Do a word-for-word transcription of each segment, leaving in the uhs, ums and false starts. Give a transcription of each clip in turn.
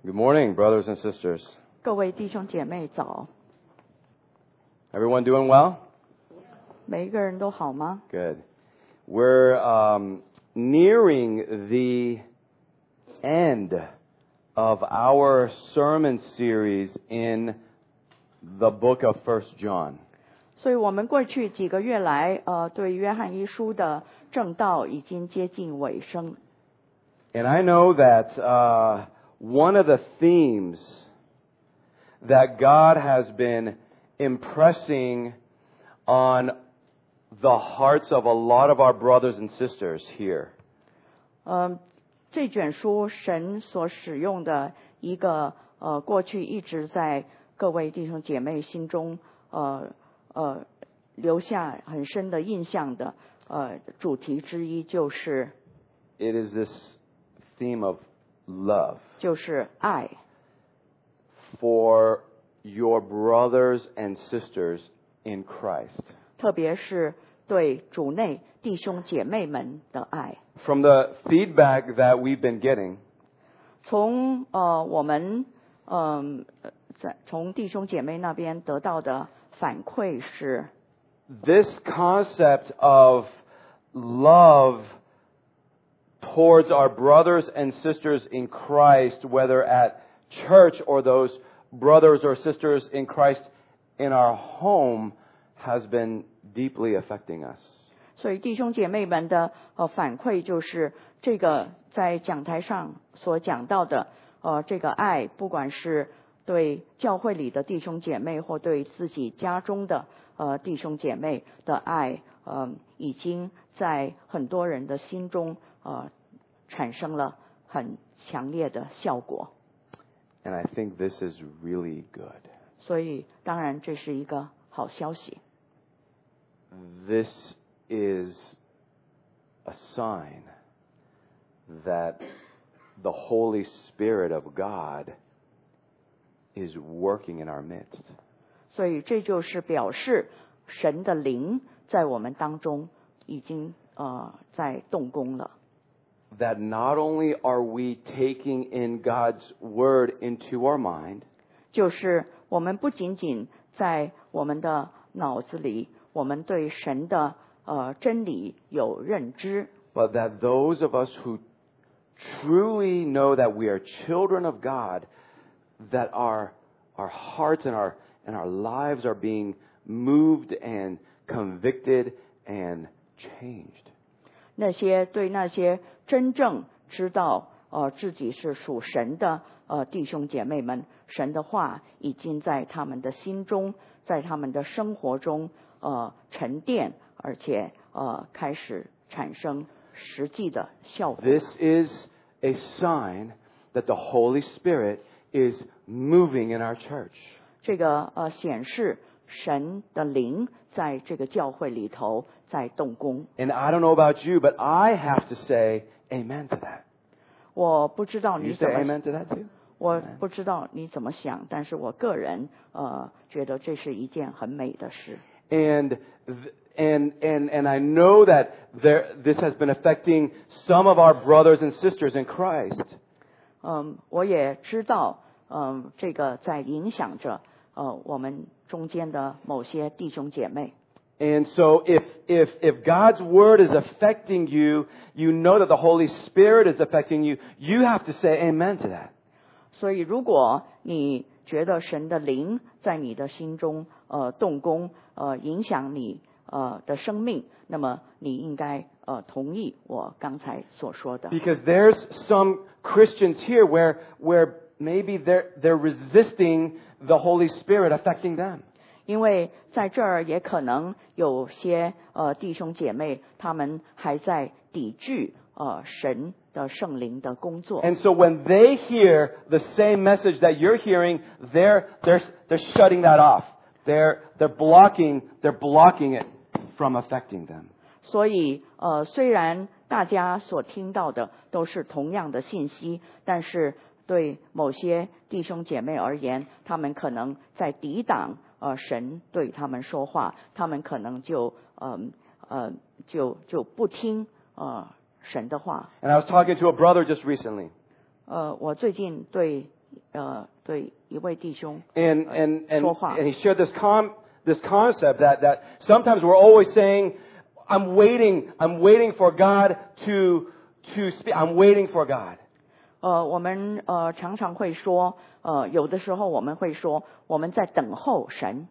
Good morning, brothers and sisters. 各位弟兄姐妹早， Everyone doing well? 每一个人都好吗？ Good. We're um, nearing the end of our sermon series in the book of First John. 所以我们过去几个月来，呃，对约翰一书的正道已经接近尾声。 And I know that uh, one of the themes that God has been impressing on the hearts of a lot of our brothers and sisters here 呃，这卷书神所使用的一个呃，过去一直在各位弟兄姐妹心中呃呃留下很深的印象的呃主题之一，就是 it is this theme of love 就是爱。 for your brothers and sisters in Christ. 特别是对主内弟兄姐妹们的爱。 From the feedback that we've been getting, 从呃我们嗯、呃、在从弟兄姐妹那边得到的反馈是， this concept of love towards our brothers and sisters in Christ, whether at church or those brothers or sisters in Christ in our home, has been deeply affecting us. 所以弟兄姐妹们的呃反馈就是这个在讲台上所讲到的呃这个爱，不管是对教会里的弟兄姐妹或对自己家中的呃弟兄姐妹的爱，呃已经在很多人的心中呃产生了很强烈的效果。 And I think this is really good. 所以当然这是一个好消息。 This is a sign that the Holy Spirit of God is working in our midst. 所以这就是表示神的灵在我们当中已经呃在动工了。 That not only are we taking in God's Word into our mind, 就是我们不仅仅在我们的脑子里，我们对神的呃真理有认知， but that those of us who truly know that we are children of God, that our, our hearts and our, and our lives are being moved and convicted and changed. 那些对那些真正知道呃自己是属神的呃弟兄姐妹们，神的话已经在他们的心中，在他们的生活中呃沉淀，而且呃开始产生实际的效果。 This is a sign that the Holy Spirit is moving in our church. 这个呃显示神的灵在这个教会里头在动工。 And I don't know about you, but I have to say amen to that. 我不知道 You 你 say 怎么 amen to that too? 我不知道你怎么想，但是我个人呃觉得这是一件很美的事。 And th- and and and I know that there this has been affecting some of our brothers and sisters in Christ. 嗯，我也知道，嗯，这个在影响着呃我们中间的某些弟兄姐妹。 And so if if if God's word is affecting you, you know that the Holy Spirit is affecting you. You have to say amen to that. 所以，如果你觉得神的灵在你的心中呃动工，呃影响你呃的生命，那么你应该呃同意我刚才所说的。 Because there's some Christians here where where maybe they're they're resisting the Holy Spirit affecting them. 因为在这儿也可能有些呃弟兄姐妹，他们还在抵制呃神的圣灵的工作。 And so when they hear the same message that you're hearing, they're they're they're shutting that off. They're they're blocking they're blocking it from affecting them. 所以呃，虽然大家所听到的都是同样的信息，但是对某些弟兄姐妹而言，他们可能在抵挡呃神对他们说话，他们可能就呃呃就就不听呃神的话。 And I was talking to a brother just recently. 呃，我最近对呃对一位弟兄 And and and, 说话。 and he shared this com this concept that that sometimes we're always saying, I'm waiting, I'm waiting for God to to speak. I'm waiting for God. 呃，我们呃常常会说，呃，有的时候我们会说，我们在等候神，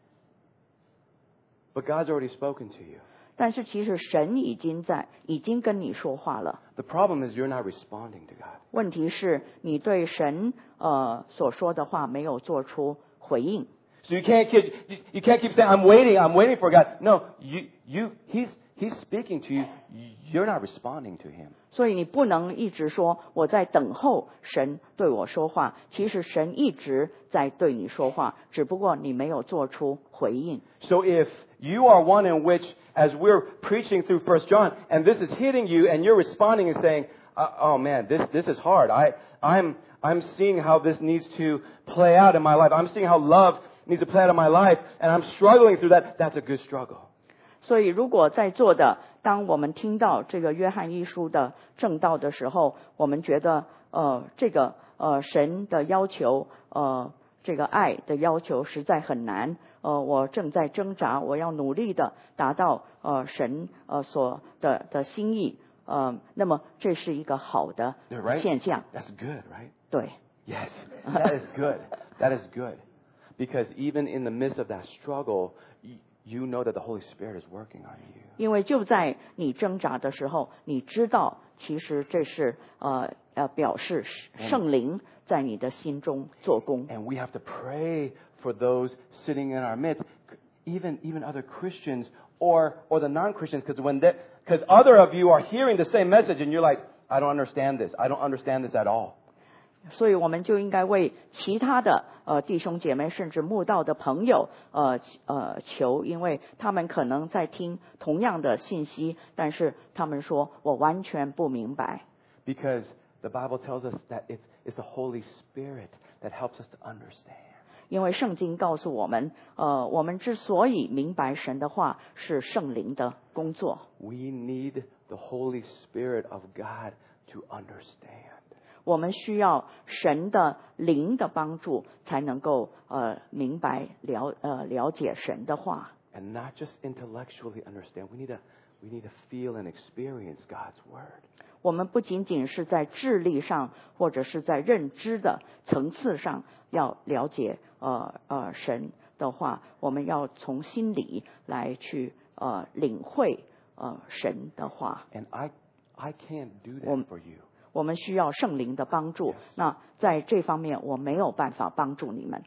But God's already spoken to you. 但是其实神已经在，已经跟你说话了。 The problem is you're not responding to God. 问题是你对神呃所说的话没有做出回应， So you can't keep you can't keep saying, I'm waiting, I'm waiting for God. No, you you he's he's speaking to you. You're not responding to him. 所以你不能一直说我在等候神对我说话，其实神一直在对你说话，只不过你没有做出回应。 So if you are one in which, as we're preaching through First John, and this is hitting you, and you're responding and saying, uh, "Oh man, this this is hard. I I'm I'm seeing how this needs to play out in my life. I'm seeing how love needs to play out in my life, and I'm struggling through that." That's a good struggle. 所以如果在座的，当我们听到这个约翰一书的正道的时候，我们觉得呃这个呃神的要求，呃这个爱的要求实在很难，呃我正在挣扎，我要努力的达到呃神呃所的的心意，呃那么这是一个好的 Yeah, right? 现象。 That's good, right? 对， Yes, that is good. That is good. Because even in the midst of that struggle, you, you know that the Holy Spirit is working on you. 因为就在你挣扎的时候，你知道其实这是呃呃表示圣灵在你的心中做工。 And we have to pray for those sitting in our midst, even even other Christians or or the non-Christians, because when they because other of you are hearing the same message and you're like, I don't understand this. I don't understand this at all. 所以我们就应该为其他的呃弟兄姐妹，甚至慕道的朋友呃呃求，因为他们可能在听同样的信息，但是他们说我完全不明白。 Because the Bible tells us that it's it's the Holy Spirit that helps us to understand. 因为圣经告诉我们，呃，我们之所以明白神的话，是圣灵的工作。 We need the Holy Spirit of God to understand. 我们需要神的灵的帮助，才能够呃明白了呃了解神的话。 And not just intellectually understand. We need to we need to feel and experience God's word. 我们不仅仅是在智力上，或者是在认知的层次上要了解呃呃神的话，我们要从心里来去呃领会呃神的话。 And I I can't do that Um, for you. 我们需要圣灵的帮助。 Yes. 那在这方面，我没有办法帮助你们。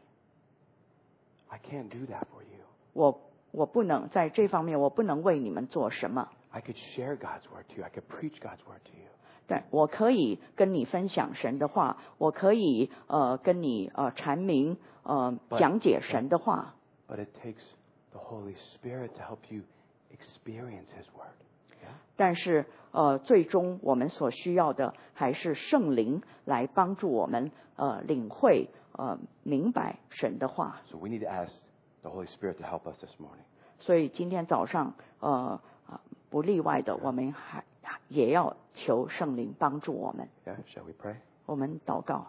I can't do that for you. 我我不能在这方面，我不能为你们做什么。 I could share God's word to you. I could preach God's word to you. 但我可以跟你分享神的话，我可以呃跟你呃阐明呃 But- 讲解神的话。 But it takes the Holy Spirit to help you experience His word. Yeah? 但是呃，最终我们所需要的还是圣灵来帮助我们呃领会呃明白神的话。 So we need to ask the Holy Spirit to help us this morning. 所以今天早上呃呃不例外的，我们还也要求圣灵帮助我们。 Yeah? Shall we pray? 我们祷告。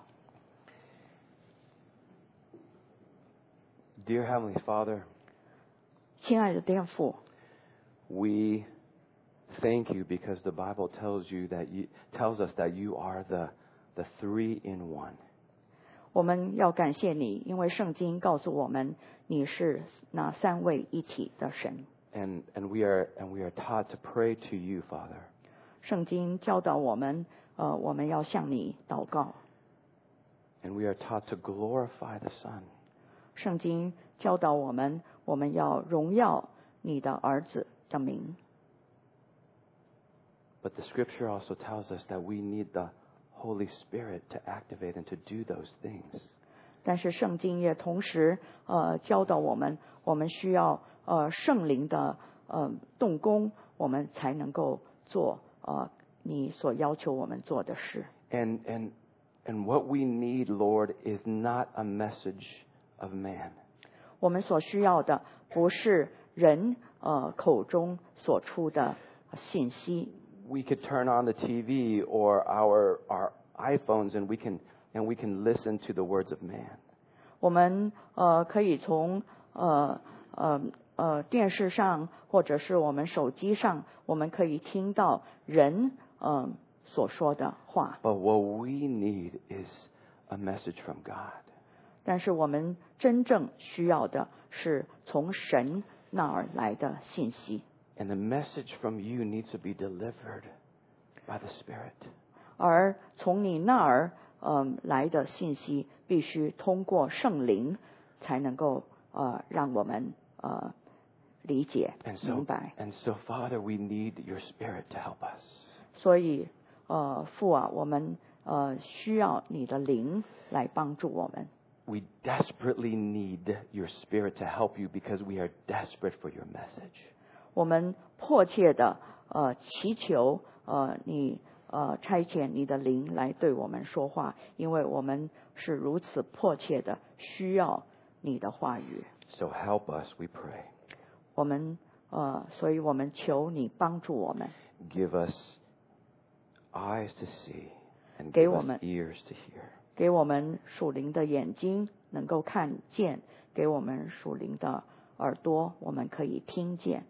Dear Heavenly Father, 亲爱的天父， we thank you because the Bible tells you that you tells us that you are the the three in one. 我们要感谢你，因为圣经告诉我们你是那三位一体的神。 And and we are and we are taught to pray to you, Father. 圣经教导我们，呃，我们要向你祷告。 And we are taught to glorify the Son. 圣经教导我们，我们要荣耀你的儿子的名。 But the scripture also tells us that we need the Holy Spirit to activate and to do those things. 但是圣经也同时呃教导我们，我们需要呃圣灵的呃动工，我们才能够做呃你所要求我们做的事。 And and and what we need, Lord, is not a message of man. 我们所需要的不是人呃口中所出的信息。 We could turn on the T V or our our iPhones and we can and we can listen to the words of man. 我们呃可以从呃呃呃电视上或者是我们手机上，我们可以听到人呃所说的话。 But what we need is a message from God. 但是我们真正需要的是从神那儿来的信息。 And the message from you needs to be delivered by the Spirit. 而从你那儿呃来的信息，必须通过圣灵才能够呃让我们呃理解 And 明 so, 白。 and so, Father, we need your Spirit to help us. 所以呃父啊，我们呃需要你的灵来帮助我们。 We desperately need your Spirit to help you because we are desperate for your message. 我们迫切的呃祈求呃你呃差遣你的灵来对我们说话，因为我们是如此迫切的需要你的话语。 So help us, we pray. 我们呃，所以我们求你帮助我们， Give us eyes to see and 给 give 我 us 们 ears to hear. 给我们属灵的眼睛能够看见，给我们属灵的耳朵我们可以听见。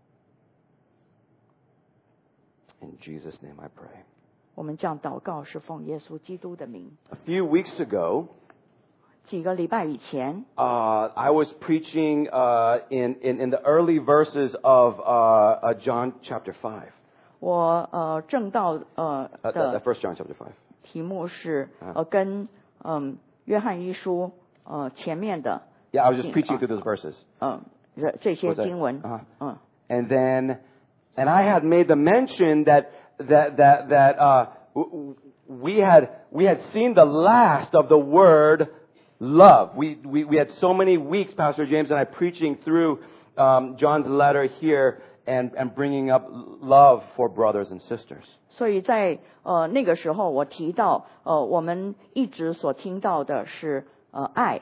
In Jesus' name I pray. 我们这样祷告是奉耶稣基督的名。 A few weeks ago, 几个礼拜以前， uh, I was preaching uh, in, in, in the early verses of uh, uh, John chapter five. 我呃正道呃 Uh, 的 First John chapter five. 题目是啊呃跟嗯约翰一书呃前面的 Yeah, I was just 经 preaching 啊 through those verses. 嗯这这些 Was that- 经文 uh-huh. 嗯 And then, and I had made the mention that that that that uh, w- w- we had we had seen the last of the word love. We we we had so many weeks, Pastor James and I, preaching through um, John's letter here and and bringing up love for brothers and sisters. 所以在呃那个时候，我提到呃我们一直所听到的是呃爱，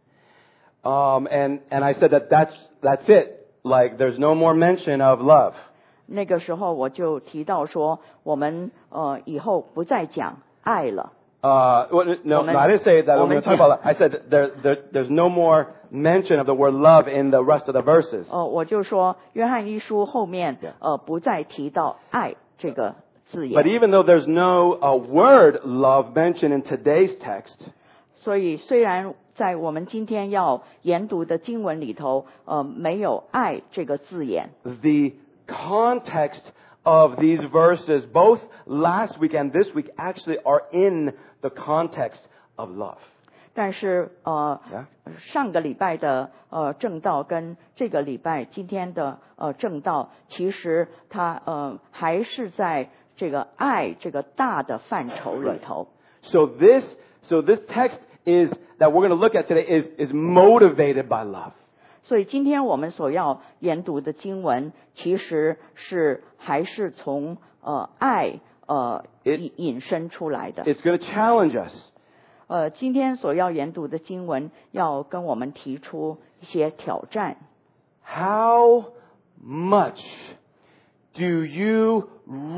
Um, and and I said that that's that's it. Like there's no more mention of love. 那个时候我就提到说，我们呃以后不再讲爱了。 Uh, well, no, Woman- no, I didn't say that. We're going woman- to talk about that. I said that there, there, there's no more mention of the word love in the rest of the verses. 呃，我就说约翰一书后面 Yeah. 呃不再提到爱这个字 But 眼。 even though there's no uh, word love mentioned in today's text, 所以虽然在我们今天要研读的经文里头，呃没有爱这个字眼， the context of these verses, both last week and this week, actually are in the context of love. 但是呃 Yeah? 上个礼拜的呃正道跟这个礼拜今天的呃正道，其实它呃还是在这个爱这个大的范畴里头。 So this, so this text is that we're going to look at today is is motivated by love. 所以今天我们所要研读的经文，其实是还是从呃爱呃 It- 引引申出来的。 It's going to challenge us. 呃，今天所要研读的经文，要跟我们提出一些挑战。 How much do you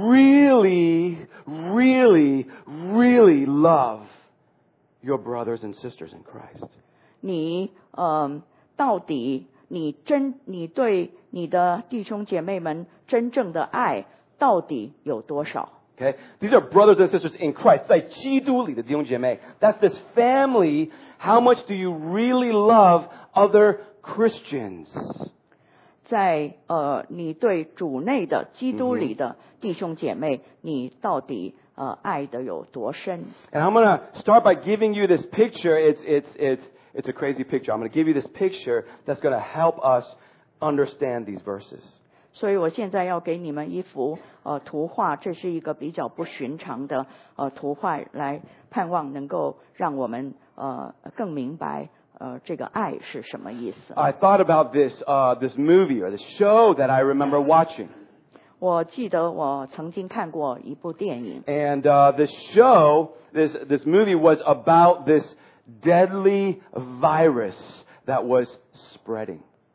really, really, really love your brothers and sisters in Christ? 你呃，到底你真你对你的弟兄姐妹们真正的爱到底有多少？ Okay? These are brothers and sisters in Christ. 在基督里的弟兄姐妹. That's this family. How much do you really love other Christians? 在呃，你对主内的基督里的弟兄姐妹，你到底呃爱的有多深？ And I'm going to start by giving you this picture. It's, it's, it's, it's a crazy picture. I'm going to give you this picture that's going to help us understand these verses. 所以我现在要给你们一幅呃图画，这是一个比较不寻常的呃图画，来盼望能够让我们呃更明白呃这个爱是什么意思。 I thought about this, uh, this movie or this show that I remember watching. 我记得我曾经看过一部电影， And uh, this show, this, this movie was about this deadly virus that was spreading.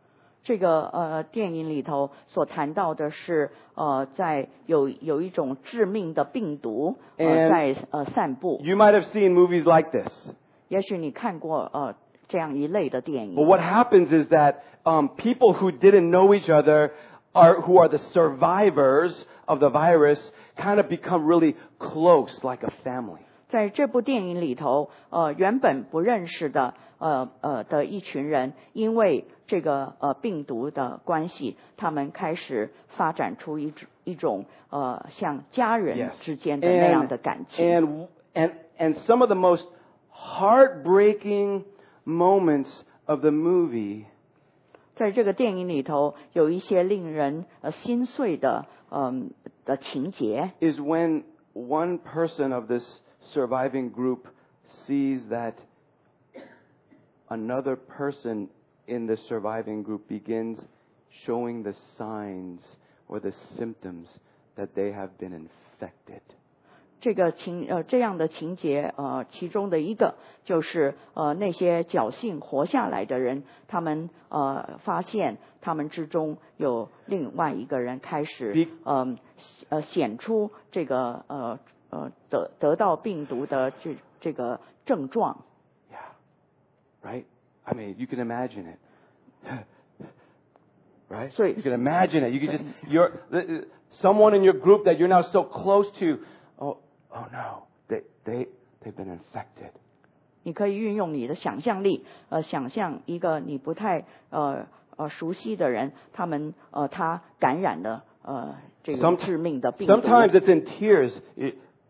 这个呃电影里头所谈到的是呃在有有一种致命的病毒呃 And 在呃散布。 You might have seen movies like this. 也许你看过呃这样一类的电 But 影。 what happens is that um, people who didn't know each other, are who are the survivors of the virus, kind of become really close, like a family. 在这部电影里头，呃，原本不认识的，呃呃的一群人，因为这个呃病毒的关系，他们开始发展出一种一种呃像家人 Yes. 之间的那样 And, 的感情。 and, and, and some of the most heartbreaking moments of the movie 在这个电影里头，有一些令人呃心碎的嗯、呃、的情节， is when one person of this surviving group sees that another person in the surviving group begins showing the signs or the symptoms that they have been infected. 这个情呃这样的情节呃其中的一个就是呃那些侥幸活下来的人，他们呃发现他们之中有另外一个人开始 Be- 呃呃显出这个呃呃得得到病毒的这这个症状。 Yeah. Right? I mean, you can imagine it. Right? So- you can imagine it. You can just, you're, the- someone in your group that you're now so close to, oh, oh no, they, they, they've been infected. 你可以运用你的想象力，呃，想象一个你不太呃呃熟悉的人，他们呃他感染了呃这个 Some- 致命的病毒。 Sometimes it's in tears. It,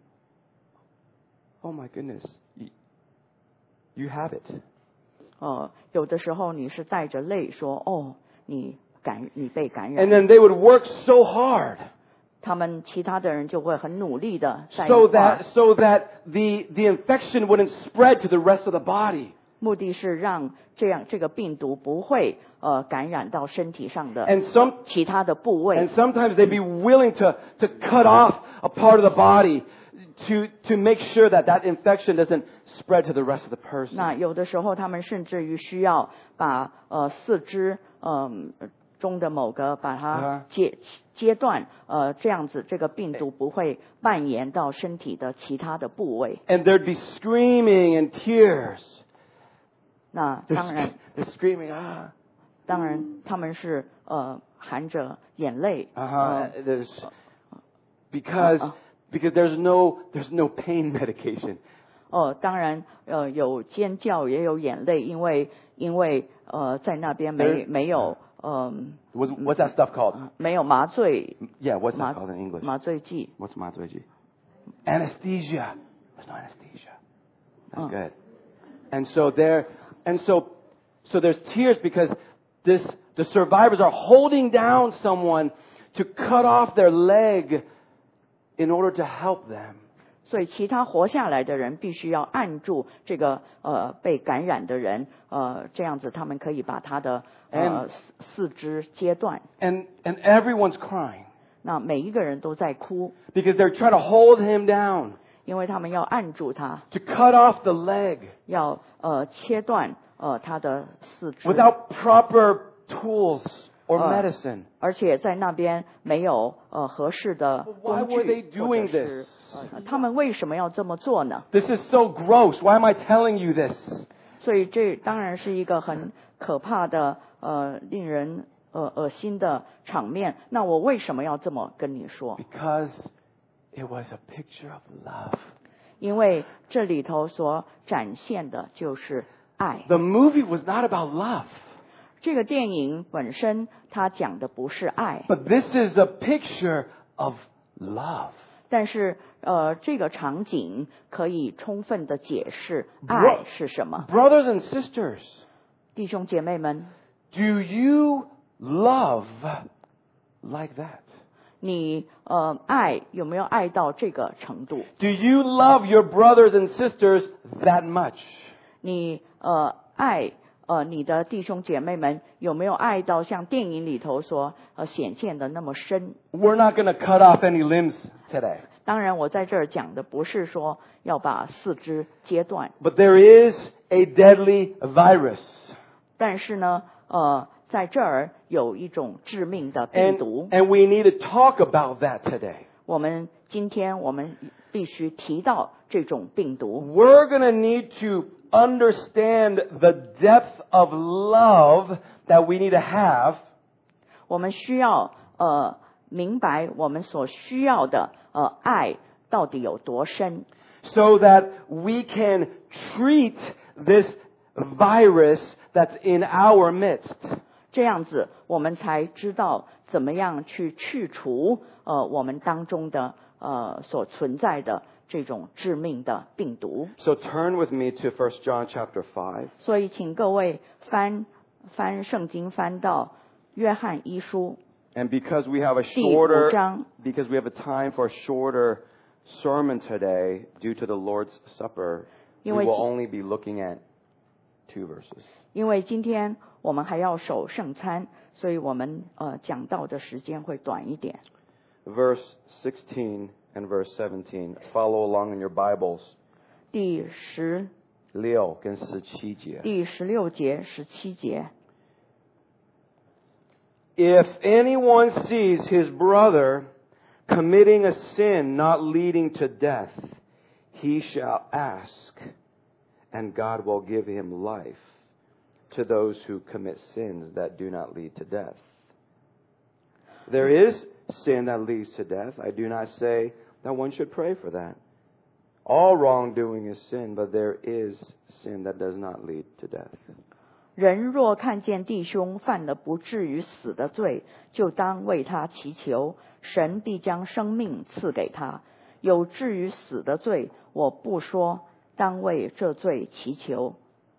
oh my goodness, you, you have it. 呃，有的时候你是带着泪说，哦，你感你被感 And 染， then they would work so hard 他们其他的人就会很努力的在一 so 块儿 that, so that the, the infection wouldn't spread to the rest of the body. 目的是让这样这个病毒不会呃感染到身体上的 And some, 其他的部位 and。sometimes they'd be willing to, to cut off a part of the body to, to make sure that that infection doesn't spread to the rest of the person. 那有的时候他们甚至于需要把呃四肢嗯、呃、中的某个把它啊截截断，呃这样子这个病毒不会蔓延到身体的其他的部位。 And there'd be screaming and tears. 那 They're, 当然 they're screaming, ah. 当然他们是呃含着眼泪， Uh-huh. 呃 There's, because, Uh-uh. because there's no, there's no pain medication. 哦，当然，呃，有尖叫，也有眼泪，因为因为呃，在那边没 There- 没有嗯、 What's, what's that stuff called? 没有麻醉 Yeah, what's 麻 that called in English? 麻醉剂。 What's matsueji? Anesthesia. There's no anesthesia. That's Oh. good. And so there, and so, so there's tears because this, the survivors are holding down someone to cut off their leg in order to help them. 所以其他活下来的人必须要按住这个呃被感染的人，呃这样子他们可以把他的呃 And- 四四肢截断。 And, and everyone's crying 那每一个人都在哭， because they're trying to hold him down, 因为他们要按住他， to cut off the leg 要呃切断呃他的四肢。 without proper tools or Uh. medicine. 而且在那边没有呃合适的 Why 工 were they 具，或 doing 者是 this? 呃他们为什么要这么做呢？ This is so gross. Why am I telling you this? 所以这当然是一个很可怕的呃令人呃恶心的场面。那我为什么要这么跟你说？ Because it was a picture of love. 因为这里头所展现的就是爱。 The movie was not about love, 这个电影本身它讲的不是爱， but this is a picture of love. 但是呃这个场景可以充分的解释 Bro- 爱是什么。 Brothers and sisters, 弟兄姐妹们， do you love like that? 你呃爱有没有爱到这个程度？ Do you love your brothers and sisters that much? 你呃爱呃你的弟兄姐妹们有没有爱到像电影里头所呃显现的那么深？ We're not going to cut off any limbs today. 当然，我在这儿讲的不是说要把四肢截断， But there is a deadly virus. 但是呢，呃， 在这儿有一种致命的病 And, 毒。 and we need to talk about that today. 我们今天我们必须提到这种病毒。 We're going to need to understand the depth of love that we need to have. 我们需要呃明白我们所需要的呃爱到底有多深， So that we can treat this virus that's in our midst. 这样子我们才知道怎么样去去除呃我们当中的呃所存在的这种致命的病毒。 So turn with me to First John chapter five. 所以请各位翻翻圣经翻到约翰一书 And because we have a 第五 shorter, 章， because we have a time for a shorter sermon today due to the Lord's Supper, we 因为 will only be looking at two verses. 因为今天我们还要守圣餐，所以我们呃讲到的时间会短一点。 Verse sixteen and verse seventeen. Follow along in your Bibles. 第十六跟十七节。 第十六节、十七节。 If anyone sees his brother committing a sin not leading to death, he shall ask, and God will give him life to those who commit sins that do not lead to death. There is sin that leads to death. I do not say that one should pray for that. All wrongdoing is sin, but there is sin that does not lead to death. 人若看见弟兄犯了不至于死的罪，就当为他祈求，神必将生命赐给他。有至于死的罪，我不说，当为这罪祈求。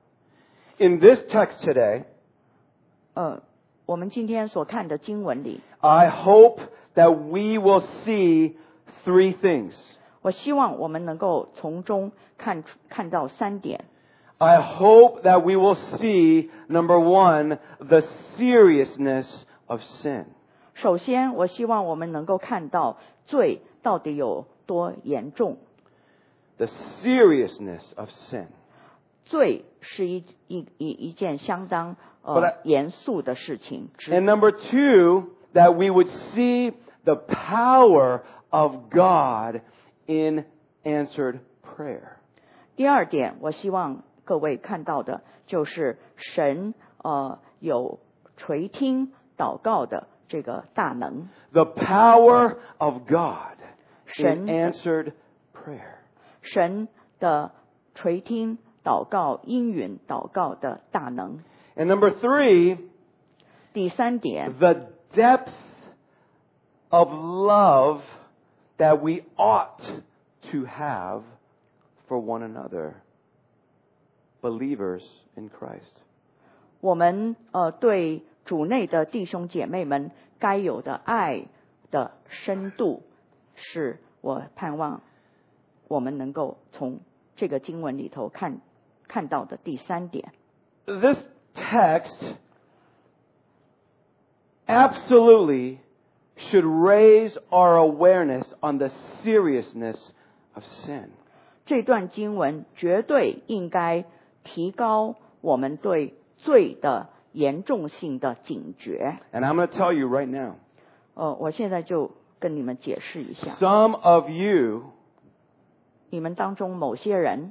In this text today, 呃，我们今天所看的经文里， I hope that we will see three things. 我希望我们能够从中看出看到三点。 I hope that we will see, number one, the seriousness of sin. 首先，我希望我们能够看到罪到底有多严重。 The seriousness of sin. 罪是一一一一件相当 But I- 呃严肃的事情。 And number two, that we would see the power of God in answered prayer. 第二点，我希望各位看到的就是神呃有垂听祷告的这个大能， The power of God in 神 answered prayer. 神的垂听祷告、应允祷告的大能。 And number three, 第三点， the depth of love that we ought to have for one another, believers in Christ. 我们呃对主内的弟兄姐妹们该有的爱的深度，是我盼望我们能够从这个经文里头看看到的第三点。 This text absolutely should raise our awareness on the seriousness of sin. 这段经文绝对应该提高我们对罪的严重性的警觉。 And I'm going to tell you right now, 呃，我现在就跟你们解释一下， some of you 你们当中某些人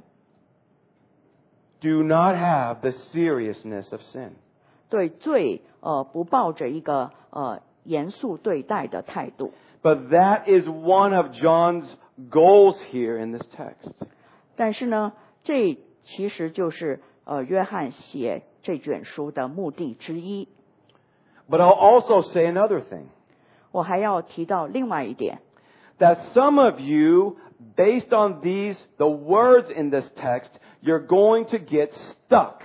do not have the seriousness of sin. 对罪呃不抱着一个呃严肃对待的态度， But that is one of John's goals here in this text. 但是呢，这其实就是呃约翰写这卷书的目的之一。 But I'll also say another thing. 我还要提到另外一点， That some of you, based on these, the words in this text, you're going to get stuck.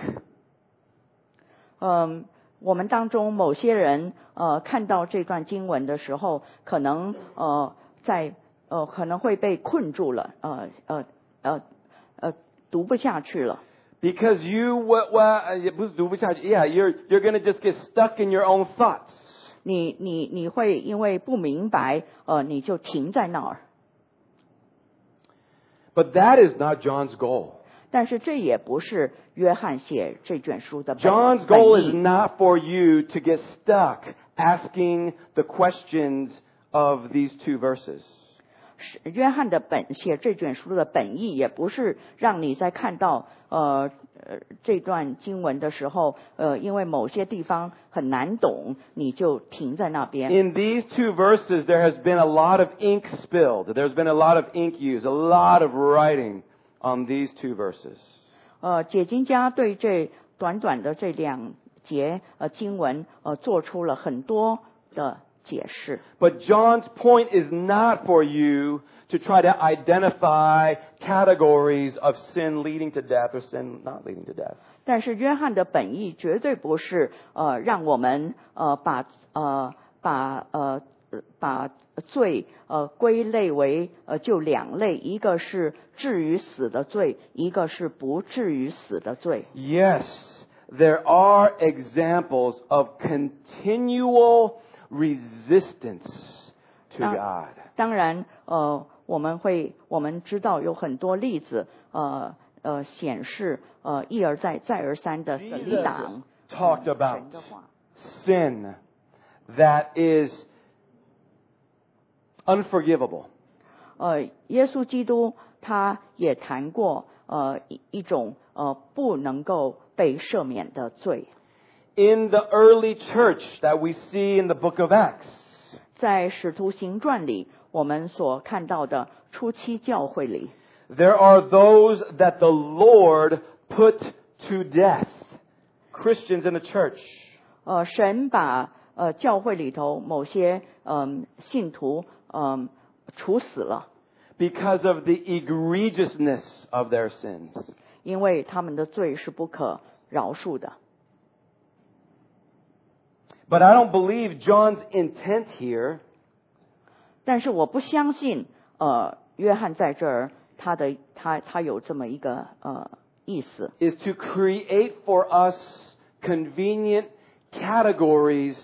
嗯，我们当中某些人呃看到这段经文的时候，可能呃在呃可能会被困住了，呃呃呃呃读不下去了。 Because you, well, well, yeah, you're, you're going to just get stuck in your own thoughts. 你你你会因为不明白，呃，你就停在那儿。 But that is not John's goal. 但是这也不是约翰写这卷书的本 John's 本 goal is 意。 not for you to get stuck asking the questions of these two verses. 是约翰的本写这卷书的本意，也不是让你在看到呃呃这段经文的时候，呃因为某些地方很难懂，你就停在那边。 In these two verses, there has been a lot of ink spilled. There's been a lot of ink used, a lot of writing on these two verses. 呃，解经家对这短短的这两节呃经文呃做出了很多的解释。 But John's point is not for you to try to identify categories of sin leading to death or sin not leading to death. 但是约翰的本意绝对不是呃让我们呃把呃把呃把罪呃归类为呃就两类，一个是至于死的罪，一个是不至于死的罪。 Yes, there are examples of continual resistance to God. 当然呃我们会我们知道有很多例子呃呃显示呃一而再再而三的抵挡 talked 呃 about 神的话。 sin that is unforgivable. 呃，耶稣基督他也谈过呃一一种呃不能够被赦免的罪。 In the early church that we see in the book of Acts, 在使徒行传里，我们所看到的初期教会里， there are those that the Lord put to death. Christians in the church. 呃，神把呃教会里头某些嗯、呃、信徒嗯、呃、处死了， Because of the egregiousness of their sins. 因为他们的罪是不可饶恕的。 But I don't believe John's intent here 但是我不相信呃约翰在这儿他的他他有这么一个呃意思。 is to create for us convenient categories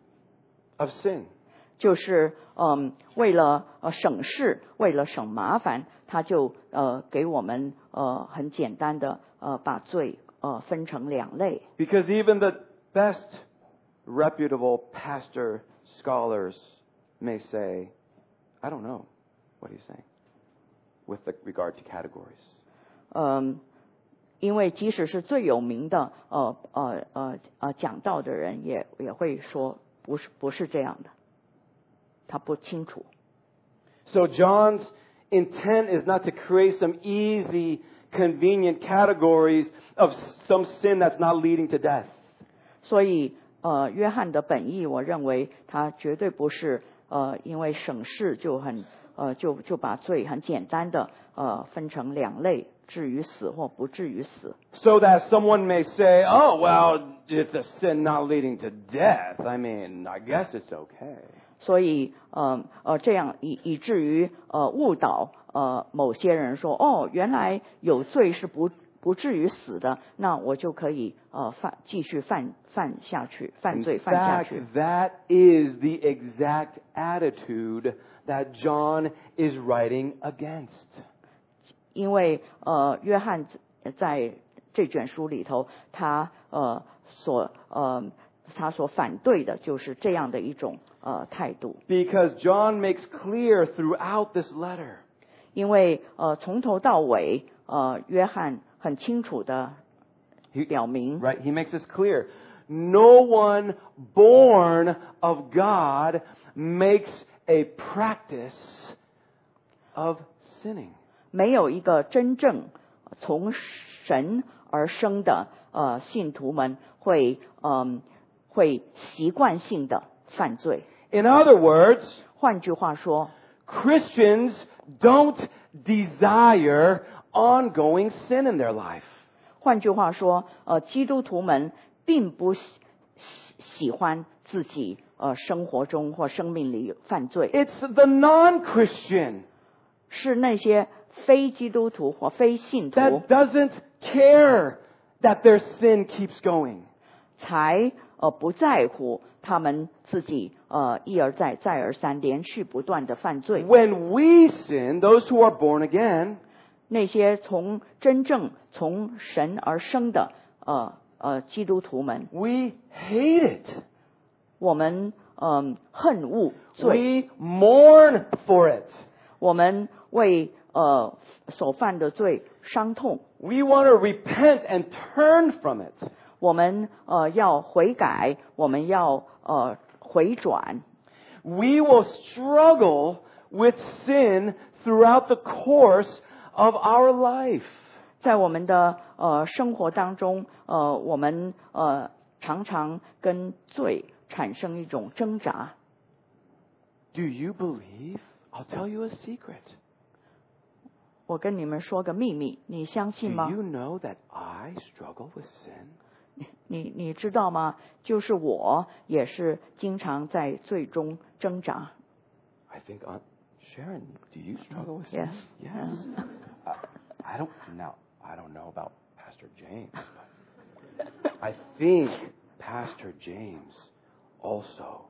of sin. 就是嗯，为了呃省事，为了省麻烦，他就呃给我们呃很简单的呃把罪呃分成两类。 Because even the best reputable pastor scholars may say, I don't know what he's saying with regard to categories. 嗯，因为即使是最有名的呃呃呃呃讲道的人也也会说不是不是这样的，他不清楚。 So John's intent is not to create some easy, convenient categories of some sin that's not leading to death. 所以呃，约翰的本意，我认为他绝对不是呃，因为省事就很呃，就就把罪很简单的呃分成两类，至于死或不至于死。 So that someone may say, oh, well, it's a sin not leading to death. I mean, I guess it's okay. 所以呃呃，这样以以至于呃误导呃某些人说，哦，原来有罪是不不至于死的，那我就可以呃犯继续犯犯下去，犯 In 罪犯下 fact, 去。 that is the exact attitude that John is writing against. 因为呃，约翰在这卷书里头，他呃所呃他所反对的就是这样的一种呃态度。 Because John makes clear throughout this letter 因为呃从头到尾，呃约翰很清楚的 He- 表明， right? He makes this clear. No one born of God makes a practice of sinning. 没有一个真正从神而生的呃信徒们会嗯、呃、会习惯性的犯罪。 In other words, 换句话说， Christians don't desire ongoing sin in their life. 换句话说，呃，基督徒们并不喜喜喜欢自己呃生活中或生命里犯罪， It's the non-Christian 是那些非基督徒或非信徒 that doesn't care that their sin keeps going. 才呃不在乎他们自己呃一而再再而三连续不断的犯罪。 When we sin, those who are born again, 那些从真正从神而生的呃呃基督徒们， We hate it. 我们嗯、呃、恨恶罪， We mourn for it. 我们为呃所犯的罪伤痛， We want to repent and turn from it. 我们呃要悔改，我们要呃回转。 We will struggle with sin throughout the course of our life. 在我们的呃生活当中，呃我们呃常常跟罪产生一种挣扎。 Do you believe? I'll tell you a secret. 我跟你们说个秘密，你相 Do 信吗？ you know that I struggle with sin? 你你知道吗？就是我也是经常在罪中挣扎。 I think, Aunt Sharon, do you struggle with sin? Yes. Yes. I, I don't now. I don't know about Pastor James, but I think Pastor James also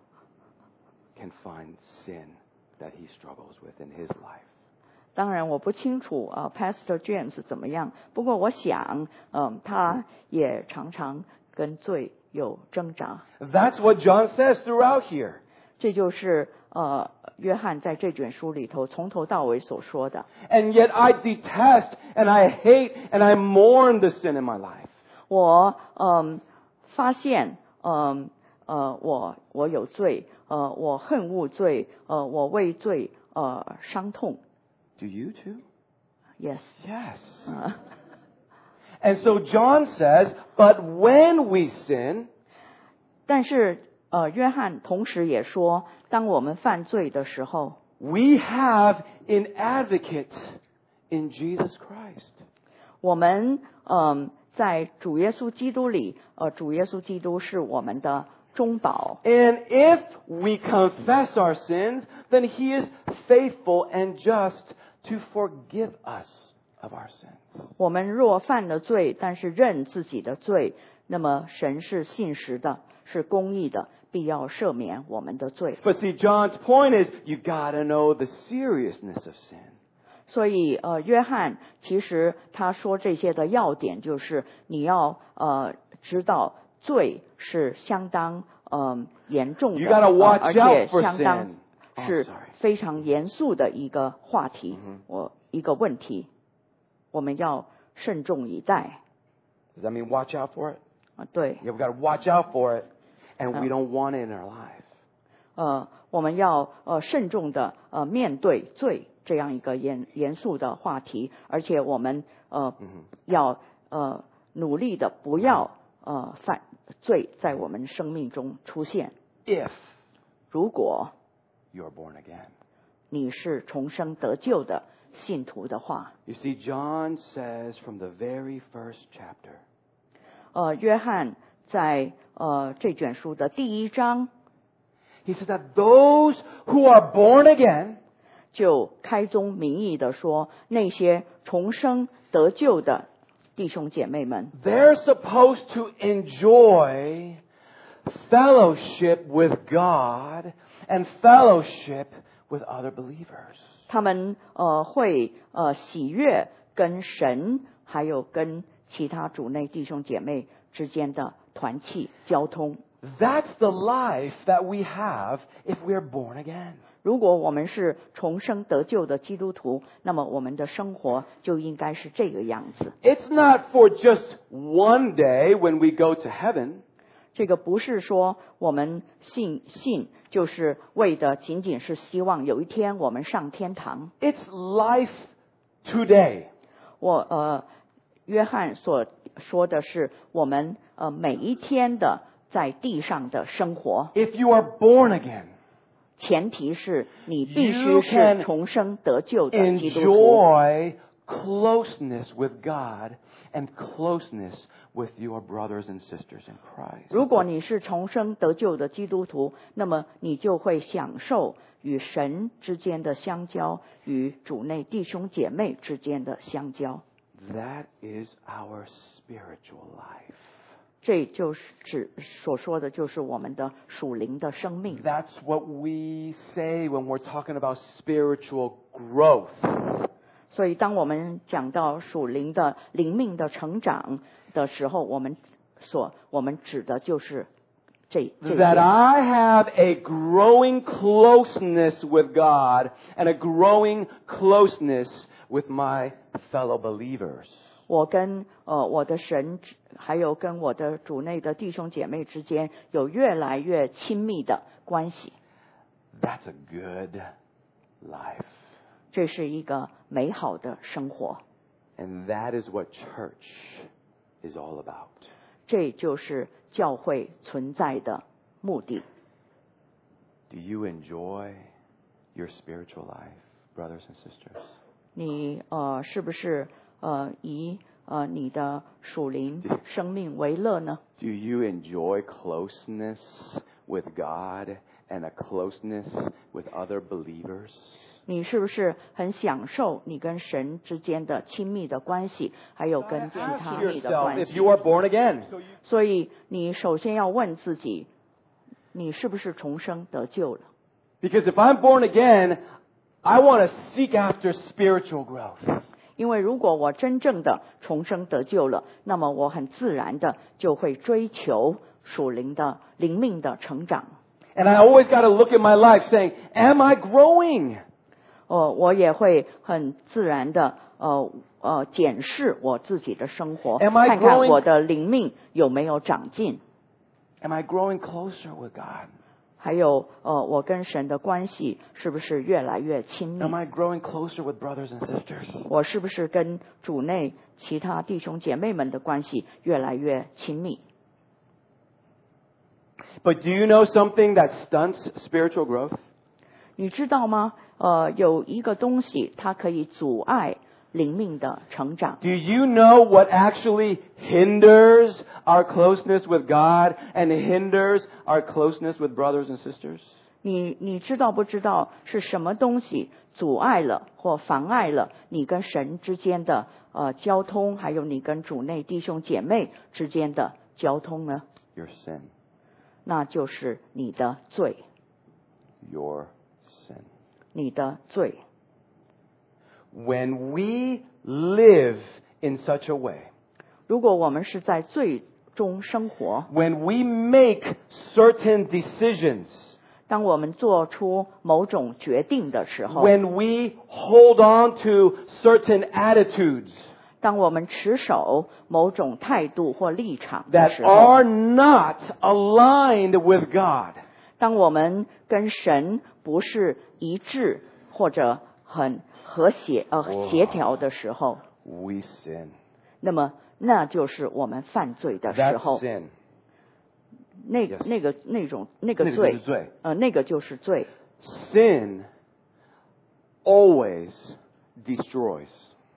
can find sin that he struggles with in his life. 当然我不清楚啊、呃、，Pastor James 怎么样。不过我想，嗯，他也常常跟罪有挣扎。 That's what John says throughout here. 这就是呃，约翰在这卷书里头从头到尾所说的。 And yet I detest and I hate and I mourn the sin in my life. 我嗯发现嗯呃我我有罪，呃我恨恶罪，呃我为罪呃伤痛。 Do you too? Yes. Yes. 呃 And so John says, but when we sin, 但是呃，约翰同时也说，当我们犯罪的时候， we have an advocate in Jesus Christ. 我们嗯、呃、在主耶稣基督里，呃，主耶稣基督是我们的中保。 And if we confess our sins, then he is faithful and just to forgive us of our sins. 我们若犯了罪，但是认自己的罪，那么神是信实的，是公义的，必要赦免我们的罪。 But see, John's point is, you gotta know the seriousness of sin. 所以呃，约翰其实他说这些的要点就是你要呃知道罪是相当呃严重的， You gotta watch 而且 out for 相当 sin. Oh, 是 sorry. 非常严肃的一个话题， 嗯哼我一个问题，我们要慎重以待 Does that mean watch out for it? 啊，对， Yeah, we gotta watch out for it. And we Oh. don't want it in our life. 呃，我们要呃慎重的呃面对罪这样一个严严肃的话题，而且我们呃、 嗯哼要呃努力的不要呃犯罪在我们生命中出现。 If 如果 you're born again. 你是重生得救的信徒的话， You see, John says from the very first chapter, 呃，约翰在呃这卷书的第一章 he says that those who are born again, 就开宗明义的说，那些重生得救的弟兄姐妹们， they're supposed to enjoy fellowship with God and fellowship with other believers. 他们呃会呃喜悦跟神还有跟其他主内弟兄姐妹之间的团契交通。 That's the life that we have if we're born again. 如果我们是重生得救的基督徒，那么我们的生活就应该是这个样子。 It's not for just one day when we go to heaven. 这个不是说我们信信就是为的仅仅是希望有一天我们上天堂。 It's life today. 我呃，约翰所说的是我们呃每一天的在地上的生活， If you are born again, 前提是你必 You 须 can 是重生得救的基督徒。 enjoy closeness with God and closeness with your brothers and sisters in Christ. 如果你是重生得救的基督徒，那么你就会享受与神之间的相交，与主内弟兄姐妹之间的相交。 That is our spiritual life. 这就是指所说的就是我们的属灵的生命。 That's what we say when we're talking about spiritual growth. 所以当我们讲到属灵的灵命的成长的时候，我们所我们指的就是这这些。 That I have a growing closeness with God and a growing closeness with my fellow believers. 我跟呃我的神还有跟我的主内的弟兄姐妹之间有越来越亲密的关系。 That's a good life. 这是一个美好的生活。 And that is what church is all about. 这就是教会存在的目的。 Do you enjoy your spiritual life, brothers and sisters? 你呃是不是呃以呃你的属灵生命为乐呢？ Do you enjoy closeness with God and a closeness with other believers? 你是不是很享受你跟神之间的亲密的关系，还有跟其 Ask 他密的 yourself 关 if 系？ you are born again. 所以你首先要问自己，你是不是重生得救了？ Because if I'm born again, I want to seek after spiritual growth. 因为如果我真正的重生得救了，那么我很自然的就会追求属灵的灵命的成长。 And I always got to look at my life saying, am I growing? 呃，我也会很自然的呃呃检视我自己的生活， Am I 看看 growing- 我的灵命有没有长进， Am I growing closer with God? 还有呃我跟神的关系是不是越来越亲密？ Am I growing closer with brothers and sisters? 我是不是跟主内其他弟兄姐妹们的关系越来越亲密？ But do you know something that stunts spiritual growth? 你知道吗？呃，有一个东西它可以阻碍灵命的成长。 Do you know what actually hinders our closeness with God and hinders our closeness with brothers and sisters? 你你知道不知道是什么东西阻碍了或妨碍了你跟神之间的呃交通，还有你跟主内弟兄姐妹之间的交通呢？ Your sin. 那就是你的罪， Your sin. 你的罪。 When we live in such a way, 如果我们是在罪中生活， when we make certain decisions, 当我们做出某种决定的时候， when we hold on to certain attitudes 当我们持守某种态度或立场的 that 时候， are not aligned with God, 当我们跟神不是一致或者很和谐呃协调的时候， we sin. 那么那就是我们犯罪的时 That's 候， sin. 那个 Yes. 那个那种那个那个罪就是罪， 呃那个就是罪。 Sin always destroys.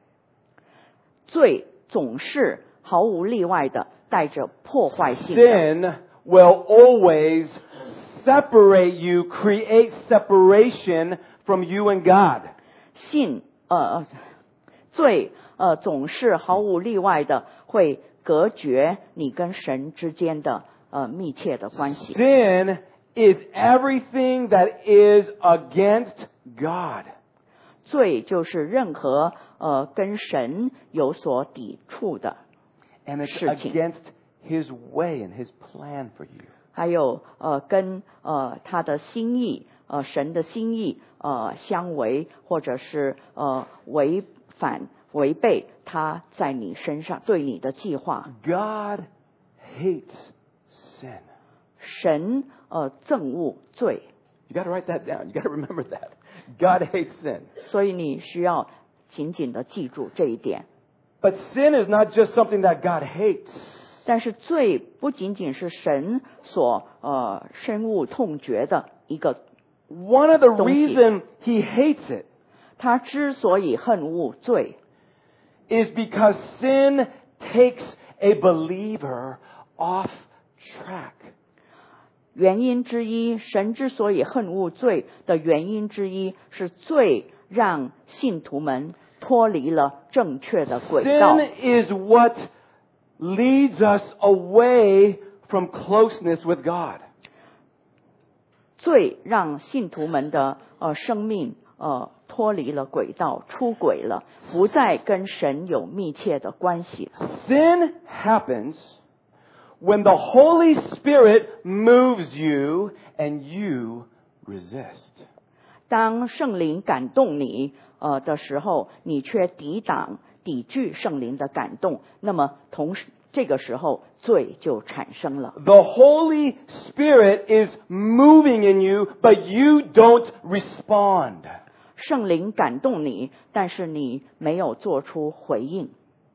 罪总是毫无例外的带着破坏性的。 Sin will always separate you, create separation from you and God. 信呃呃罪呃总是毫无例外的会隔绝你跟神之间的呃密切的关系。 Sin is everything that is against God. 罪就是任何呃跟神有所抵触的， And it's 事情。 against His way and His plan for you. 还有呃跟呃他的心意呃神的心意呃相违，或者是呃违反违背他在你身上对你的计划。 God hates sin. 神呃憎恶罪， You got to write that down. You got to remember that. God hates sin. 所以你需要紧紧的记住这一点。 But sin is not just something that God hates. 但是罪不仅仅是神所呃深恶痛绝的一个， One of the 东西。 reason He hates it 他之所以恨恶罪， is because sin takes a believer off track. 原因之一，神之所以恨恶罪的原因之一是罪让信徒们脱离了正确的轨道。 Sin is what leads us away from closeness with God. 罪让信徒们的呃生命呃脱离了轨道，出轨了，不再跟神有密切的关系。 Sin happens when the Holy Spirit moves you and you resist. 当圣灵感动你呃的时候，你却抵挡抵拒圣灵的感动，那么同时这个时候罪就产生了。 The Holy Spirit is moving in you, but you don't respond. 圣灵感动你，但是你没有做出回应。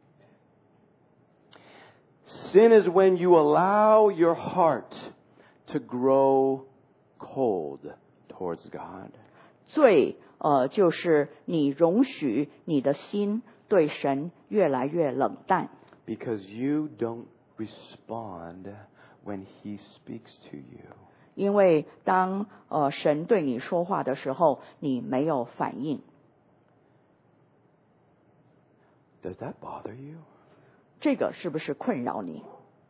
Sin is when you allow your heart to grow cold towards God. 罪呃就是你容许你的心对神越来越冷淡。 Because you don't respond when He speaks to you. 因为当呃神对你说话的时候，你没有反应。 Does that bother you? 这个是不是困扰你？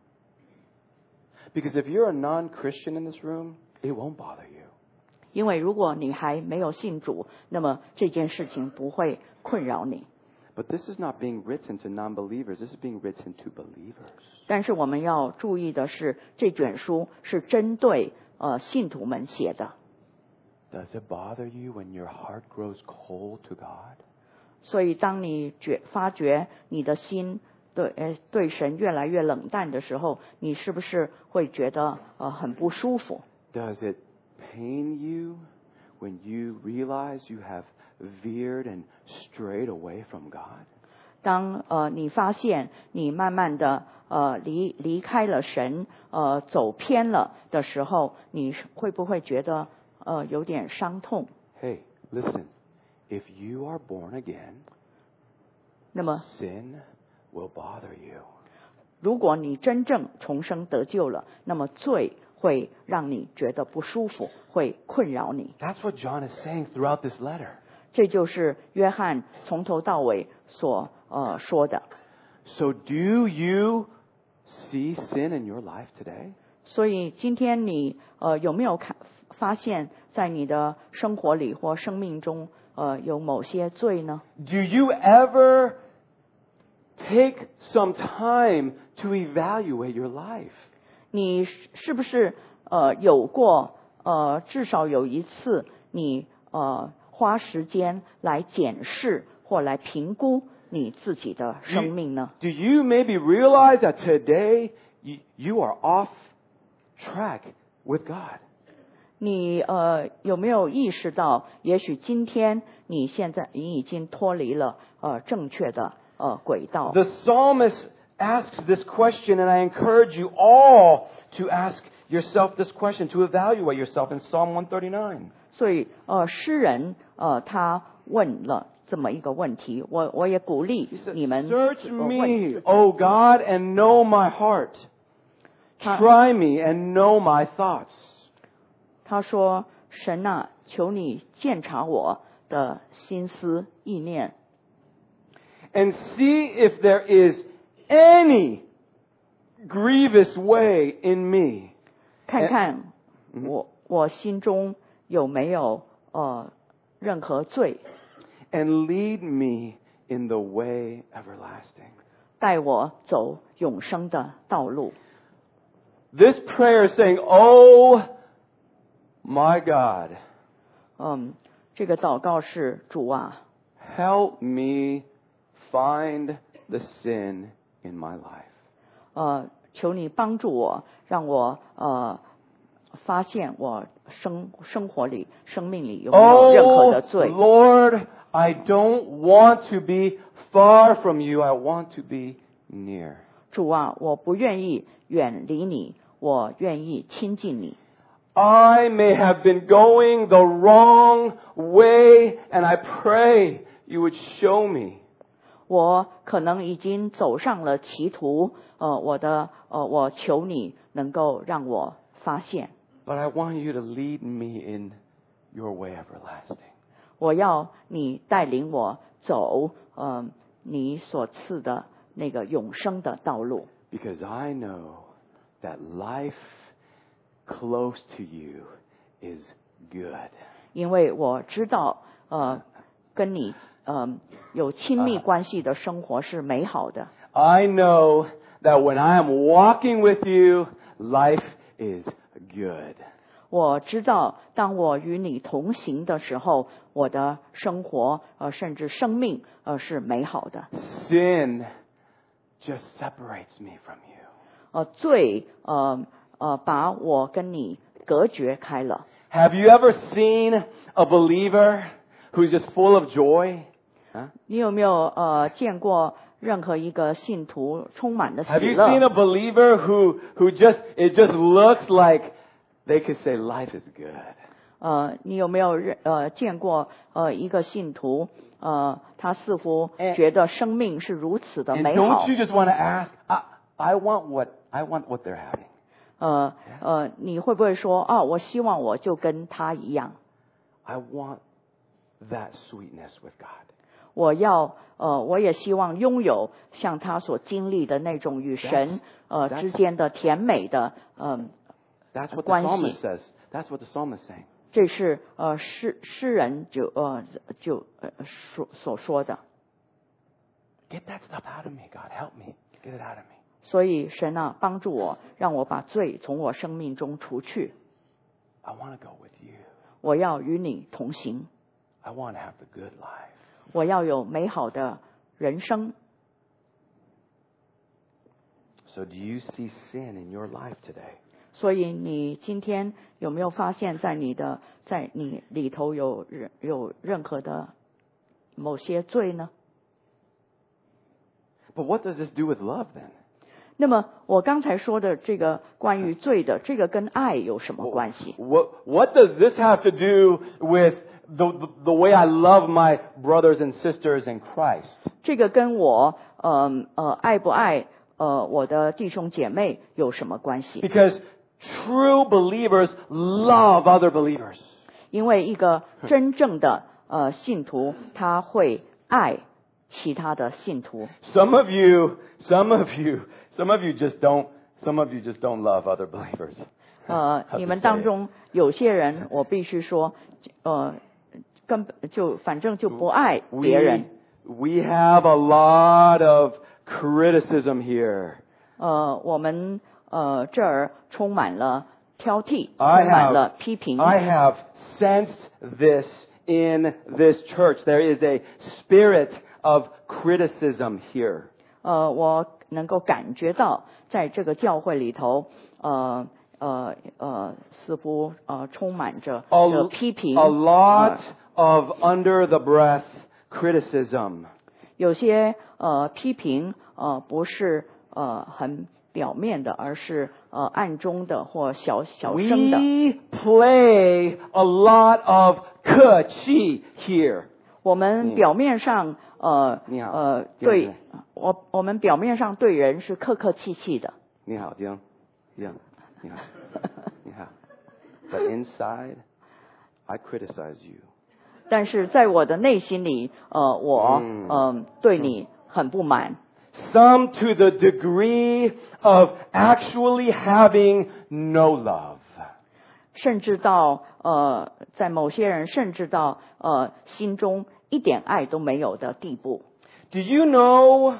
Because if you're a non-Christian in this room, it won't bother you. 因为如果你还没有信主，那么这件事情不会困扰你。 But this is not being written to non-believers. This is being written to believers. 但是我们要注意的是，这卷书是针对呃信徒们写的。 Does it bother you when your heart grows cold to God? 所以当你觉发觉你的心对呃对神越来越冷淡的时候，你是不是会觉得呃很不舒服？ Does it pain you when you realize you have veered and strayed away from God? 当呃你发现你慢慢的呃离离开了神，呃走偏了的时候，你会不会觉得呃有点伤痛？ Hey, listen. If you are born again, 那么 sin will bother you. 如果你真正重生得救了，那么罪会让你觉得不舒服，会困扰你。 That's what John is saying throughout this letter. 这就是约翰从头到尾所呃说的。 So do you see sin in your life today? 所以今天你呃有没有看发现，在你的生活里或生命中呃有某些罪呢？ Do you ever take some time to evaluate your life? 你是不是呃有过呃至少有一次你呃花时间来检视或来评估你自己的生命呢？ Do you maybe realize that today you, you are off track with God? 你呃有没有意识到，也许今天你现在你已经脱离了呃正确的呃轨道？ The psalmist asks this question, and I encourage you all to ask yourself this question, to evaluate yourself in Psalm one thirty-nine. 所以呃诗人呃他问了这么一个问题，我我也鼓励 He said, 你们 Search 呃问 me, 自己 O God, and know my heart. 他 Try me and know my thoughts. 他说：“神啊，求你鉴察我的心思意念， And see if there is any grievous way in me. 看看我我心中有没有呃任何罪， And lead me in the way everlasting. 带我走永生的道路。” This prayer is saying, Oh my God, 嗯，这个祷告是主啊， help me find the sin in my life. 呃，求你帮助我，让我呃发现我生生活里、生命里有没有任何 Oh 的罪。 Lord, I don't want to be far from you. I want to be near. 主啊，我不愿意远离你，我愿意亲近你。 I may have been going the wrong way, and I pray you would show me. 我可能已经走上了歧途，呃，我的呃，我求你能够让我发现。 But I want you to lead me in your way everlasting. 我要你带领我走，呃，你所赐的那个永生的道路。 Because I know that life close to you is good. 因为我知道，呃， 跟你嗯有亲密关系的生活是美好的。 I know that when I am walking with you, life is good. 我知道，当我与你同行的时候，我的生活呃甚至生命呃是美好的。 Sin just separates me from you. 呃，罪呃呃把我跟你隔绝开了。 Have you ever seen a believer who's just full of joy? Huh? 你有没有呃见过任何一个信徒充满了喜 Have you seen 乐？ a believer who who just it just looks like they could say life is good? 呃，你有没有认呃见过呃一个信徒呃他似乎 And- 觉得生命是如此的 And 美好 don't？ you just want to ask? I, I want what I want what they're having. 呃呃，你会不会说啊？我希望我就跟他一样， I want that sweetness with God. 我要呃，我也希望拥有像他所经历的那种与神 That's- 呃 that's- 之间的甜美的嗯、 That's what the 关系。 psalmist says. That's what the psalmist is saying. 这是呃诗诗人就呃就呃说所说的。 Get that stuff out of me, God. Help me. Get it out of me. 所以神啊，帮助我，让我把罪从我生命中除去。 I want to go with you. 我要与你同行， I want to have the good life. 我要有美好的人生。 So do you see sin in your life today? 所以你今天有没有发现，在你的在你里头有任有任何的某些罪呢？ But what does this do with love then? 那么我刚才说的这个关于罪的，这个跟爱有什么关系？ What, what does this have to do with the, the, the way I love my brothers and sisters in Christ? 这个跟我呃呃爱不爱呃我的弟兄姐妹有什么关系？ Because true believers love other believers. 因为一个真正的呃信徒，他会爱其他的信徒。 Some of you, some of you, some of you just don't, some of you just don't love other believers. 呃 How，to 你们 say 当 it? 中有些人，我必须说，呃，根本就反正就不爱别人。 We, we have a lot of criticism here. 呃，我们呃这儿充满了挑剔， I 充满 have, 了批评。 I have sensed this in this church. There is a spirit of criticism here. 呃，我能够感觉到，在这个教会里头，呃呃呃，似乎呃充满着 A, 这批评。 a lot 呃 of under the breath criticism. 有些呃批评呃不是呃很表面的，而是呃暗中的或小小声的。 We play a lot of 客气 here. 我们表面上呃你好呃丁对子我我们表面上对人是客客气气的， 你好，丁，丁，你好，你好。But inside, I criticize you. 但是在我的内心里，呃我嗯嗯、呃对你很不满。 Some to the degree of actually having no love. 甚至到呃，在某些人甚至到呃心中一点爱都没有的地步。 Do you know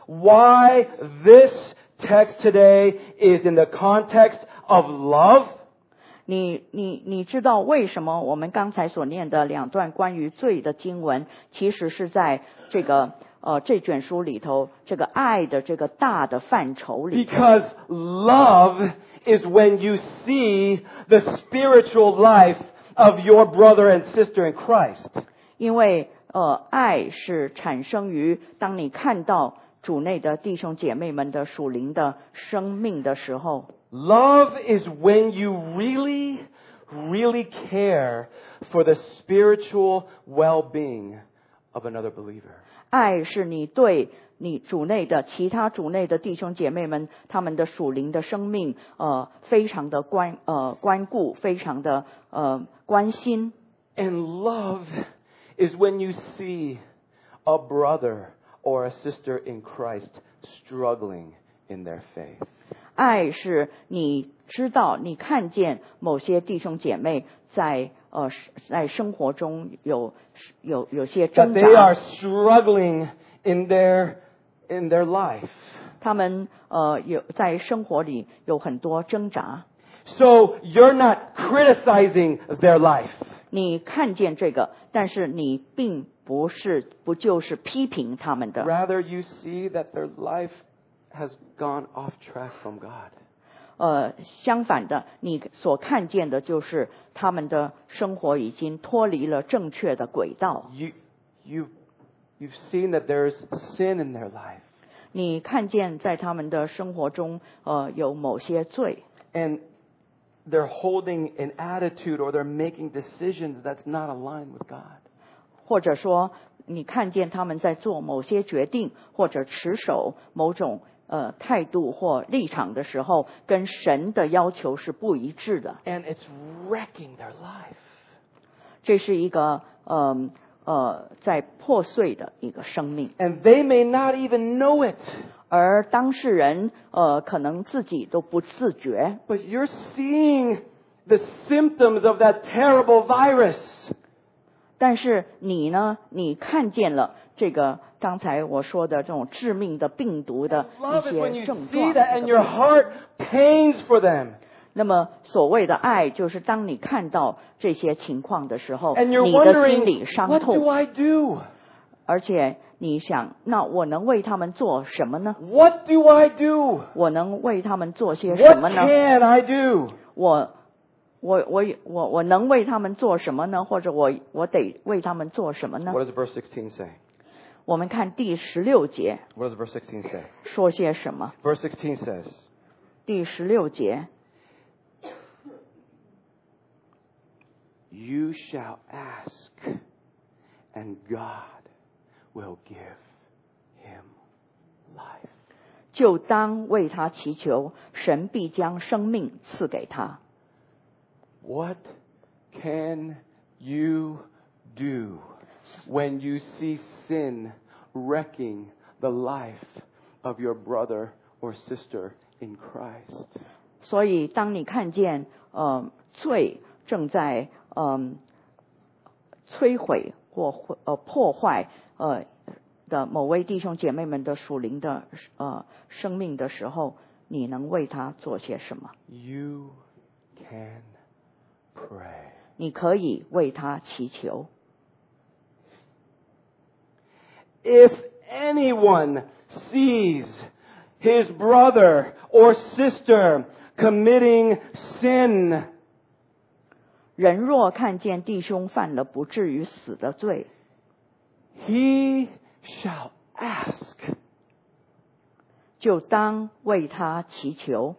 why this text today is in the context of love? 你你你知道为什么我们刚才所念的两段关于罪的经文，其实是在这个呃这卷书里头这个爱的这个大的范畴里。 Because love is when you see the spiritual life of your brother and sister in Christ. 因为呃爱是产生于当你看到主内的弟兄姐妹们的属灵的生命的时候。 Love is when you really, really care for the spiritual well-being of another believer. 爱是你对你主内的其他主内的弟兄姐妹们他们的属灵的生命呃非常的关呃关顾，非常的呃关心。 And love is when you see a brother or a sister in Christ struggling in their faith. 爱是你知道你看见某些弟兄姐妹在呃在生活中有有有些 that 挣 they are 扎， struggling in their in their life. 他们呃有在生活里有很多挣扎。 So you're not criticizing their life. 你看见这个，但是你并不是不就是批评他们的， Rather, you see that their life has gone off track from God. 呃，相反的，你所看见的就是他们的生活已经脱离了正确的轨道。 You, you've, you've seen that there's sin in their life. 你看见在他们的生活中，呃，有某些罪， And they're holding an attitude or they're making decisions that's not aligned with God. 或者说你看见他们在做某些决定，或者持守某种呃态度或立场的时候，跟神的要求是不一致的。 And it's wrecking their life. 这是一个呃呃在破碎的一个生命， And they may not even know it. 而当事人呃可能自己都不自觉， But you're seeing the symptoms of that terrible virus. 但是你呢，你看见了这个刚才我说的这种致命的病毒的 Love 一 it when 些 you 症 see 状。 that and your heart pains for them. 那么所谓的爱，就是当你看到这些情况的时候， And 你 you're 的心里 wondering, 伤 what do 痛， I do? 而且你想，那我能为他们做什么呢？ What do I do? 我能为他们做些什 What 么呢？ can I do? 我我我我我能为他们做什么呢？或者我我得为他们做什么呢？ What does verse sixteen say? 我们看第十六节 What does verse sixteen say? 说些什么？ Verse sixteen says, 第十六节， You shall ask, and God will give him life. 就当为他祈求，神必将生命赐给他。 What can you do when you see sin wrecking the life of your brother or sister in Christ? 所以，当你看见呃罪正在嗯、呃、摧毁或呃破坏呃的某位弟兄姐妹们的属灵的呃生命的时候，你能为他做些什么？ You can pray. 你可以为他祈求。 If anyone sees his brother or sister committing sin, 人若看见弟兄犯了不至于死的罪， he shall ask. 就当为他祈求。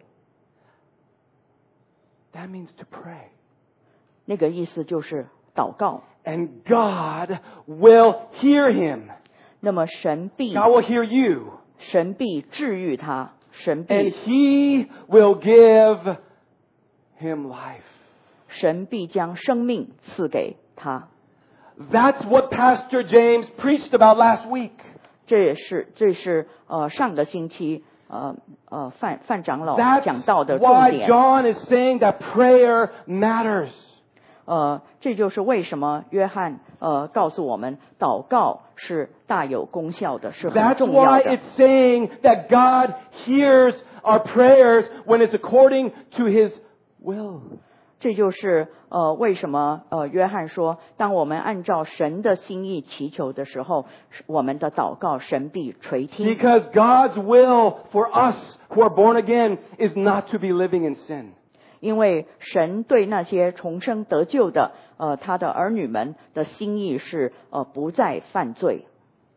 That means to pray. 那个意思就是祷告。 And God will hear him. 那么神必 God will hear you. 神必治愈他，神 And 必 he will give him life. 神必将生命赐给他。 That's what Pastor James preached about last week. 这也是这是呃上个星期呃呃范范长老 That's 讲到的重 why 点。 John is saying that prayer matters. 呃，这就是为什么约翰呃告诉我们，祷告是大有功效的，是很 That's 重要 why 的。 it's saying that God hears our prayers when it's according to his will. 这就是呃为什么呃约翰说，当我们按照神的心意祈求的时候，我们的祷告神必垂听。 Because God's will for us who are born again is not to be living in sin. 因为神对那些重生得救的呃他的儿女们的心意是呃不再犯罪。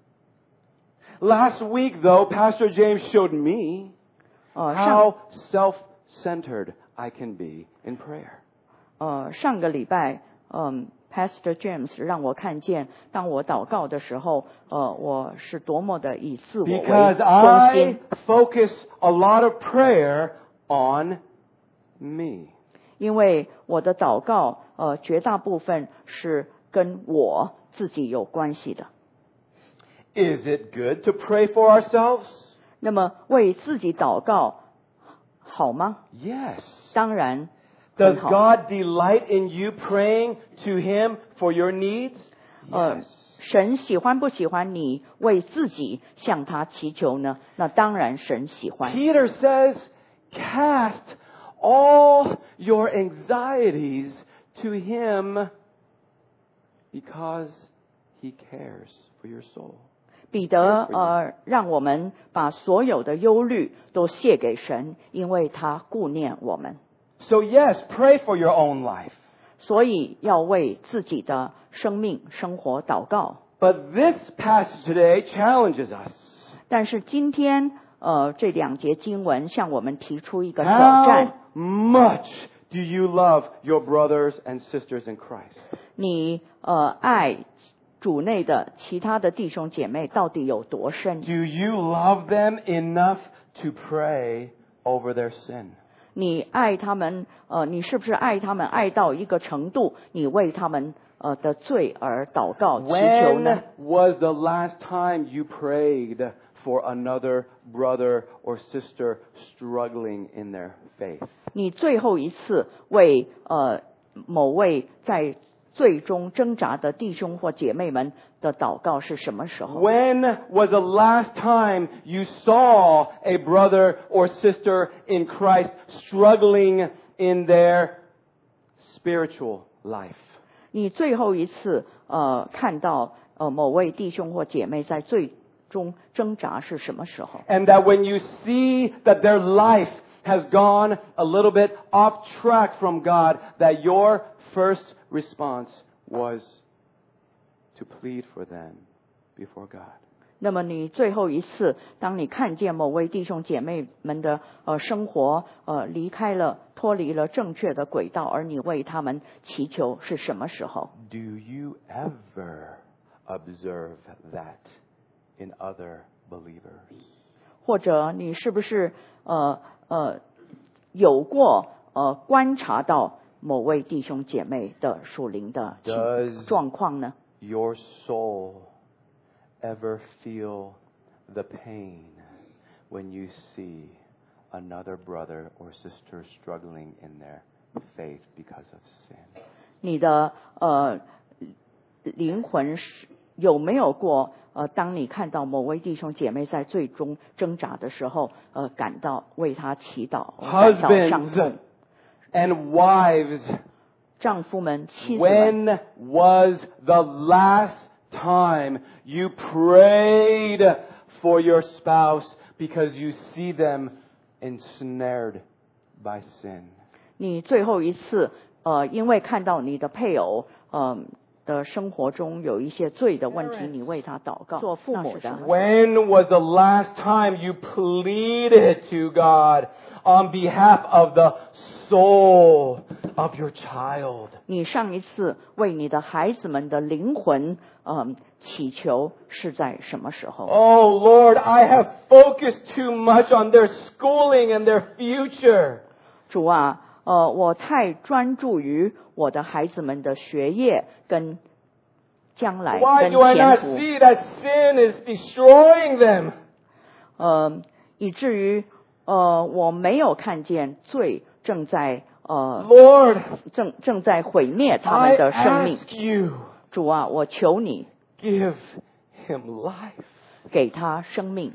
Last week, though, Pastor James showed me 呃上 how self-centered I can be in prayer. 呃上个礼拜嗯、Pastor James 让我看见，当我祷告的时候，呃我是多么的以自我为 Because 中 I 心。 focus a lot of prayer on me. 因为我的祷告，呃，绝大部分是跟我自己有关系的。 Is it good to pray for ourselves? 那么为自己祷告好吗？ Yes. 当然 Does 很好。 God delight in you praying to Him for your needs? 呃 Yes. 神喜欢不喜欢你为自己向他祈求呢？那当然神喜欢。 Peter says, cast all your anxieties to Him because He cares for your soul. 彼得呃，让我们把所有的忧虑都卸给神，因为他顾念我们。 So yes, pray for your own life. 所以要为自己的生命生活祷告。 But this passage today challenges us. 但是今天呃这两节经文向我们提出一个挑 How 战： much do you love your brothers and sisters in Christ? 你呃爱主内的其他的弟兄姐妹到底有多深？ Do you love them enough to pray over their sin? 你爱他们呃你是不是爱他们爱到一个程度，你为他们呃的罪而祷告祈求呢？ When was the last time you prayed for another brother or sister struggling in their faith? 你最后一次为呃某位在最终挣扎的弟兄或姐妹们的祷告是什么时候？ When was the last time you saw a brother or sister in Christ struggling in their spiritual life? 你最后一次呃看到呃某位弟兄或姐妹在最终挣扎是什么时候？ And that when you see that their life has gone a little bit off track from God, that your first response was to plead for them before God. 那么你最后一次，当你看见某位弟兄姐妹们的呃生活呃离开了、脱离了正确的轨道，而你为他们祈求是什么时候？ Do you ever observe that in other believers? 或者你是不是呃呃有过呃观察到某位弟兄姐妹的属灵的情 Does 状况呢？ your soul ever feel the pain when you see another brother or sister struggling in their faith because of sin? 你的呃灵魂是有没有过呃，当你看到某位弟兄姐妹在最终挣扎的时候，呃，感到为他祈祷，感到伤痛 Husbands。and wives, 丈夫们、妻子们， when was the last time you prayed for your spouse because you see them ensnared by sin? 你最后一次呃，因为看到你的配偶呃的生活中有一些罪的问题，你为他祷告。做父母的， When was the last time you pleaded to God on behalf of the soul of your child? 你上一次为你的孩子们的灵魂嗯祈求是在什么时候？ Oh Lord, I have focused too much on their schooling and their future. 主啊，呃，我太专注于我的孩子们的学业跟将来 Why 跟 do I 前 not 途， see that sin is destroying them? 呃，以至于呃我没有看见罪正在呃 Lord, 正正在毁灭他 I 们的生命。 ask you, 主啊，我求你 give him life. 给他生命。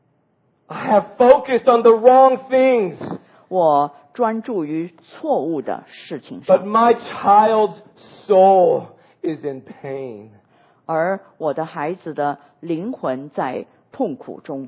I have focused on the wrong things, 我专注于错误的事情 but 上， my child's soul is in pain. 而我的孩子的灵魂在痛苦中。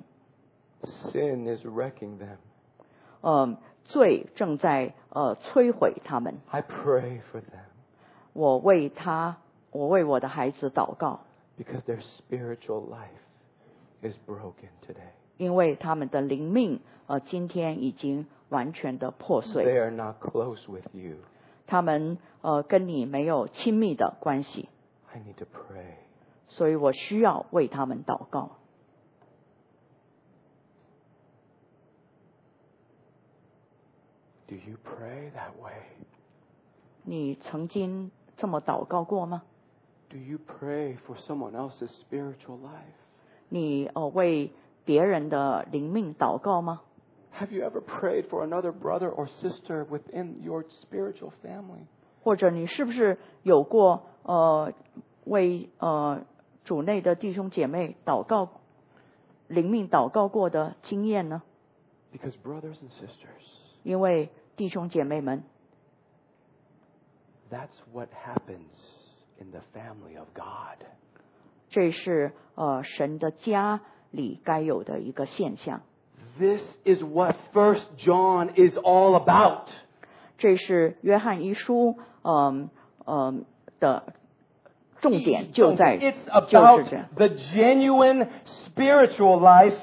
Sin is wrecking them. 呃，罪正在呃摧毁他们。 I pray for them 我为他，我为我的孩子祷告， because their spiritual life is broken today. 因为他们的灵命呃今天已经完全的破 They 碎， are not close with you. 他们呃跟你没有亲密的关系， I need to pray. 所以我需要为他们祷告。 Do you pray that way? 你曾经这么祷告过吗？ Do you pray for someone else's spiritual life? 你呃为别人的灵命祷告吗？ Have you ever prayed for another brother or sister within your spiritual family? 或者你是不是有过呃为呃主内的弟兄姐妹祷告、灵命祷告过的经验呢？ Because brothers and sisters, 因为弟兄姐妹们， that's what happens in the family of God. 这是呃神的家里该有的一个现象。 This is what First John is all about. 这是约翰一书嗯嗯的重点就在 It's 就 about 是这样。 the genuine spiritual life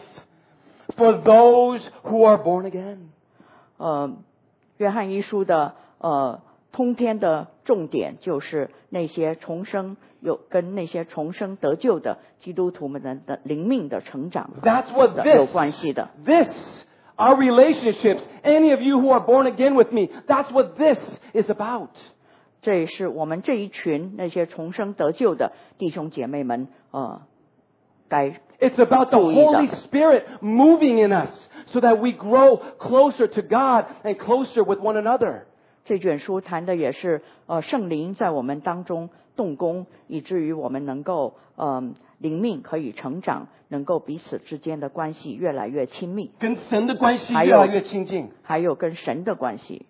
for those who are born again. 呃，约翰一书的呃通篇的重点就是那些重生有跟那些重生得救的基督徒们的的灵命的成长 That's what 的有 this, 关系的。 this, our relationships, any of you who are born again with me, that's what this is about. 这也是我们这一群那些重生得救的弟兄姐妹们呃该 It's about the 注意的。 Holy Spirit moving in us so that we grow closer to God and closer with one another. 这卷书谈的也是呃圣灵在我们当中动工，以至于我们能够呃灵命可以成长，能够彼此之间的关系越来越亲密， 跟神的关系还有越来越亲近。 还有跟神的关系。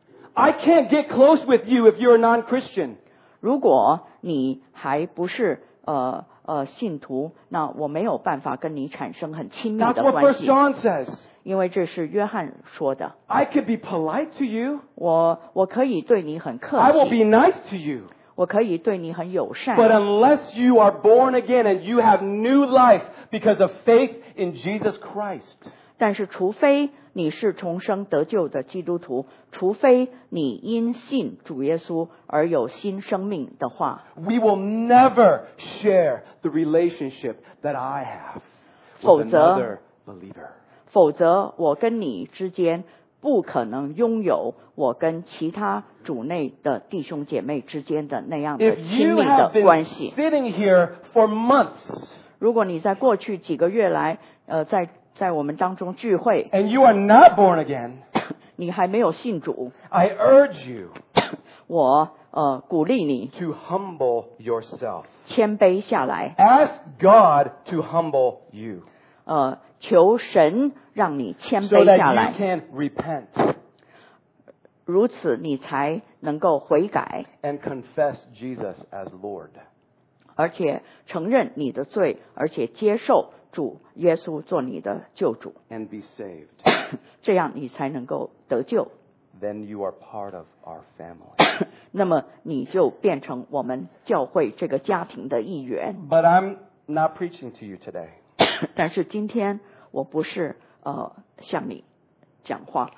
I can't get close with you if you're a non-Christian. 如果你还不是呃呃信徒，那我没有办法跟你产生很亲密 That's 的 what 关 First 系， John says. 因为这是约翰说的。 I could be polite to you. 我我可以对你很客 I will be 气， nice to you. 我可以对你很友 But 善， unless you are born again and you have new life because of faith in Jesus Christ, 但是除非你是重生得救的基督徒，除非你因信主耶稣而有新生命的话， we will never share the relationship that I have 否 with 则 another believer. 否则我跟你之间不可能拥有我跟其他主内的弟兄姐妹之间的那样的 If 亲 you 密 have 的 been 关系。 sitting here for months 如果你在过去几个月来，呃，在在我们当中聚会， and you are not born again, 你还没有信主， I urge you 我呃鼓励你 to humble yourself. 谦卑下来， Ask God to humble you 呃，求神让你谦 so 卑 that 下 you 来， can repent 如此你才能够悔改， and confess Jesus as Lord. 而且承认你的罪，而且接受主耶稣做你的救主， and be saved. 这样你才能够得救。 Then you are part of our family. 那么你就变成我们教会这个家庭的一员。 But I'm not preaching to you today. 但是今天我不是呃向你讲话。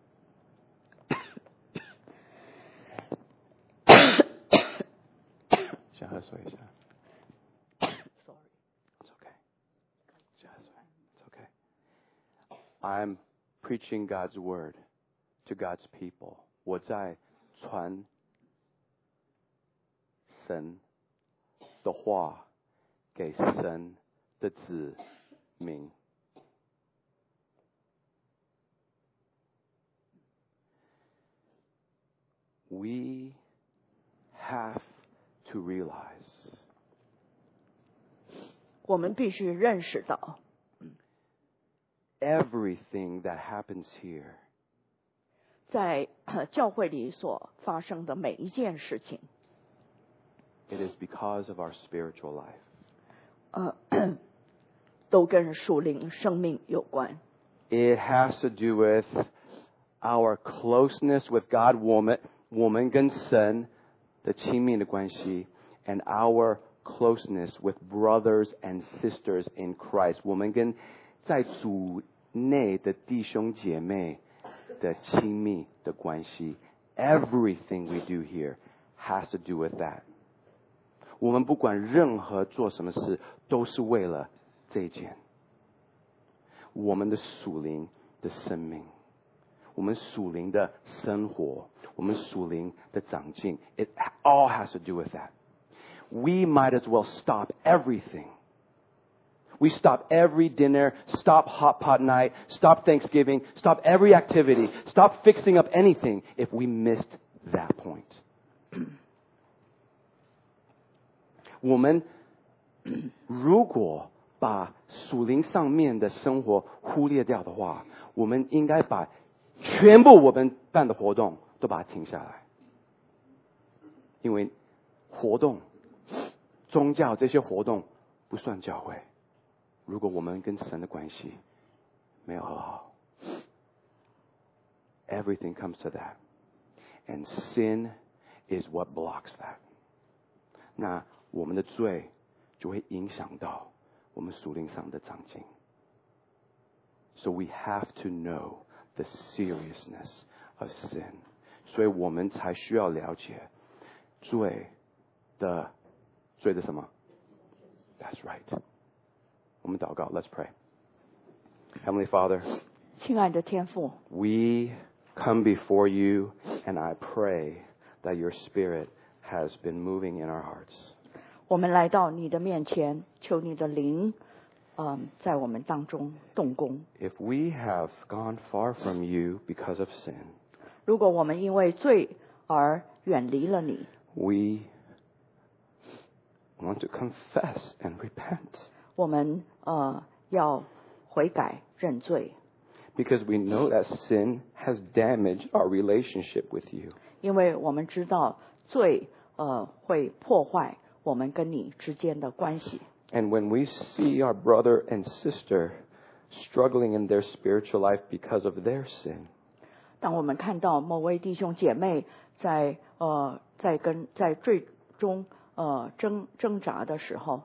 先喝水一下。It's okay. It's okay. I'm preaching God's word to God's people. 我在传神的话给神的子民。We have to realize 我们必须认识到， everything that happens here 在呃教会里所发生的每一件事情， it is because of our spiritual life. 呃，都跟属灵生命有关。 It has to do with our closeness with God, 我们我们跟神的亲密的关系 and our closeness with brothers and sisters in Christ. 我们跟在主内的弟兄姐妹的亲密的关系 Everything we do here has to do with that. 我们不管任何做什么事，都是为了这一件。我们的属灵的生命，我们属灵的生活，我们属灵的长进 ，it all has to do with that. We might as well stop everything. we stop every dinner, stop hot pot night, stop Thanksgiving, stop every activity, stop fixing up anything if we missed that point. 我们如果把属灵上面的生活忽略掉的话，我们应该把全部我们办的活动都把它停下来。因为活动、宗教这些活动不算教会。如果我们跟神的关系没有和好 ，everything comes to that, and sin is what blocks that. 那我们的罪就会影响到我们属灵上的长进。So we have to know the seriousness of sin. 所以我们才需要了解罪的罪的什么 ？That's right. 我们祷告 ，Let's pray. Heavenly Father, 亲爱的天父， we come before you, and I pray that your Spirit has been moving in our hearts. 我们来到你的面前，求你的灵，嗯，在我们当中动工。 If we have gone far from you because of sin, 如果我们因为罪而远离了你， we want to confess and repent. 我们呃要悔改认罪， Because we know that sin has damaged our relationship with you. 因为我们知道罪呃会破坏我们跟你之间的关系。 And when we see our brother and sister struggling in their spiritual life because of their sin, 当我们看到某位弟兄姐妹在呃在跟在最终呃挣挣扎的时候，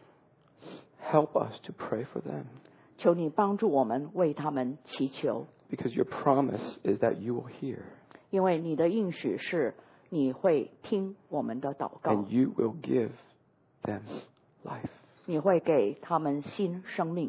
help us to pray for them. 求你帮助我们为他们祈求， Because your promise is that you will hear 因为你的应许是你会听我们的祷告， and you will give them life. 你会给他们新生命。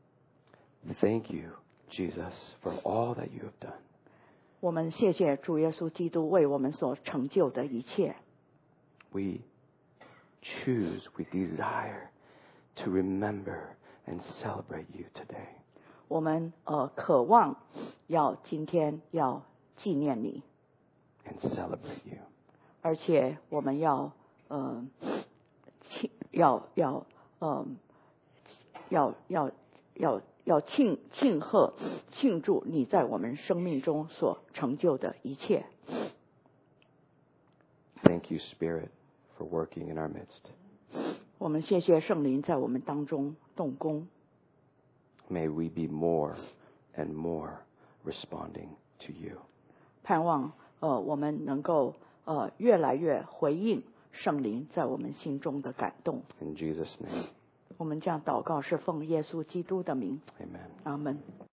Thank you, Jesus, for all that you have done. 我们谢谢主耶稣基督为我们所成就的一切。 We choose, we desire to remember and celebrate you today. 我们呃渴望要今天要纪念你， And celebrate you. 而且我们要呃庆要要呃要要要要庆庆贺庆祝你在我们生命中所成就的一切。 Thank you, Spirit, for working in our midst. 我们谢谢圣灵在我们当中动工， May we be more and more responding to you. 盼望呃我们能够呃越来越回应圣灵在我们心中的感动。 In Jesus' name, 我们这样祷告是奉耶稣基督的名， amen. 阿门。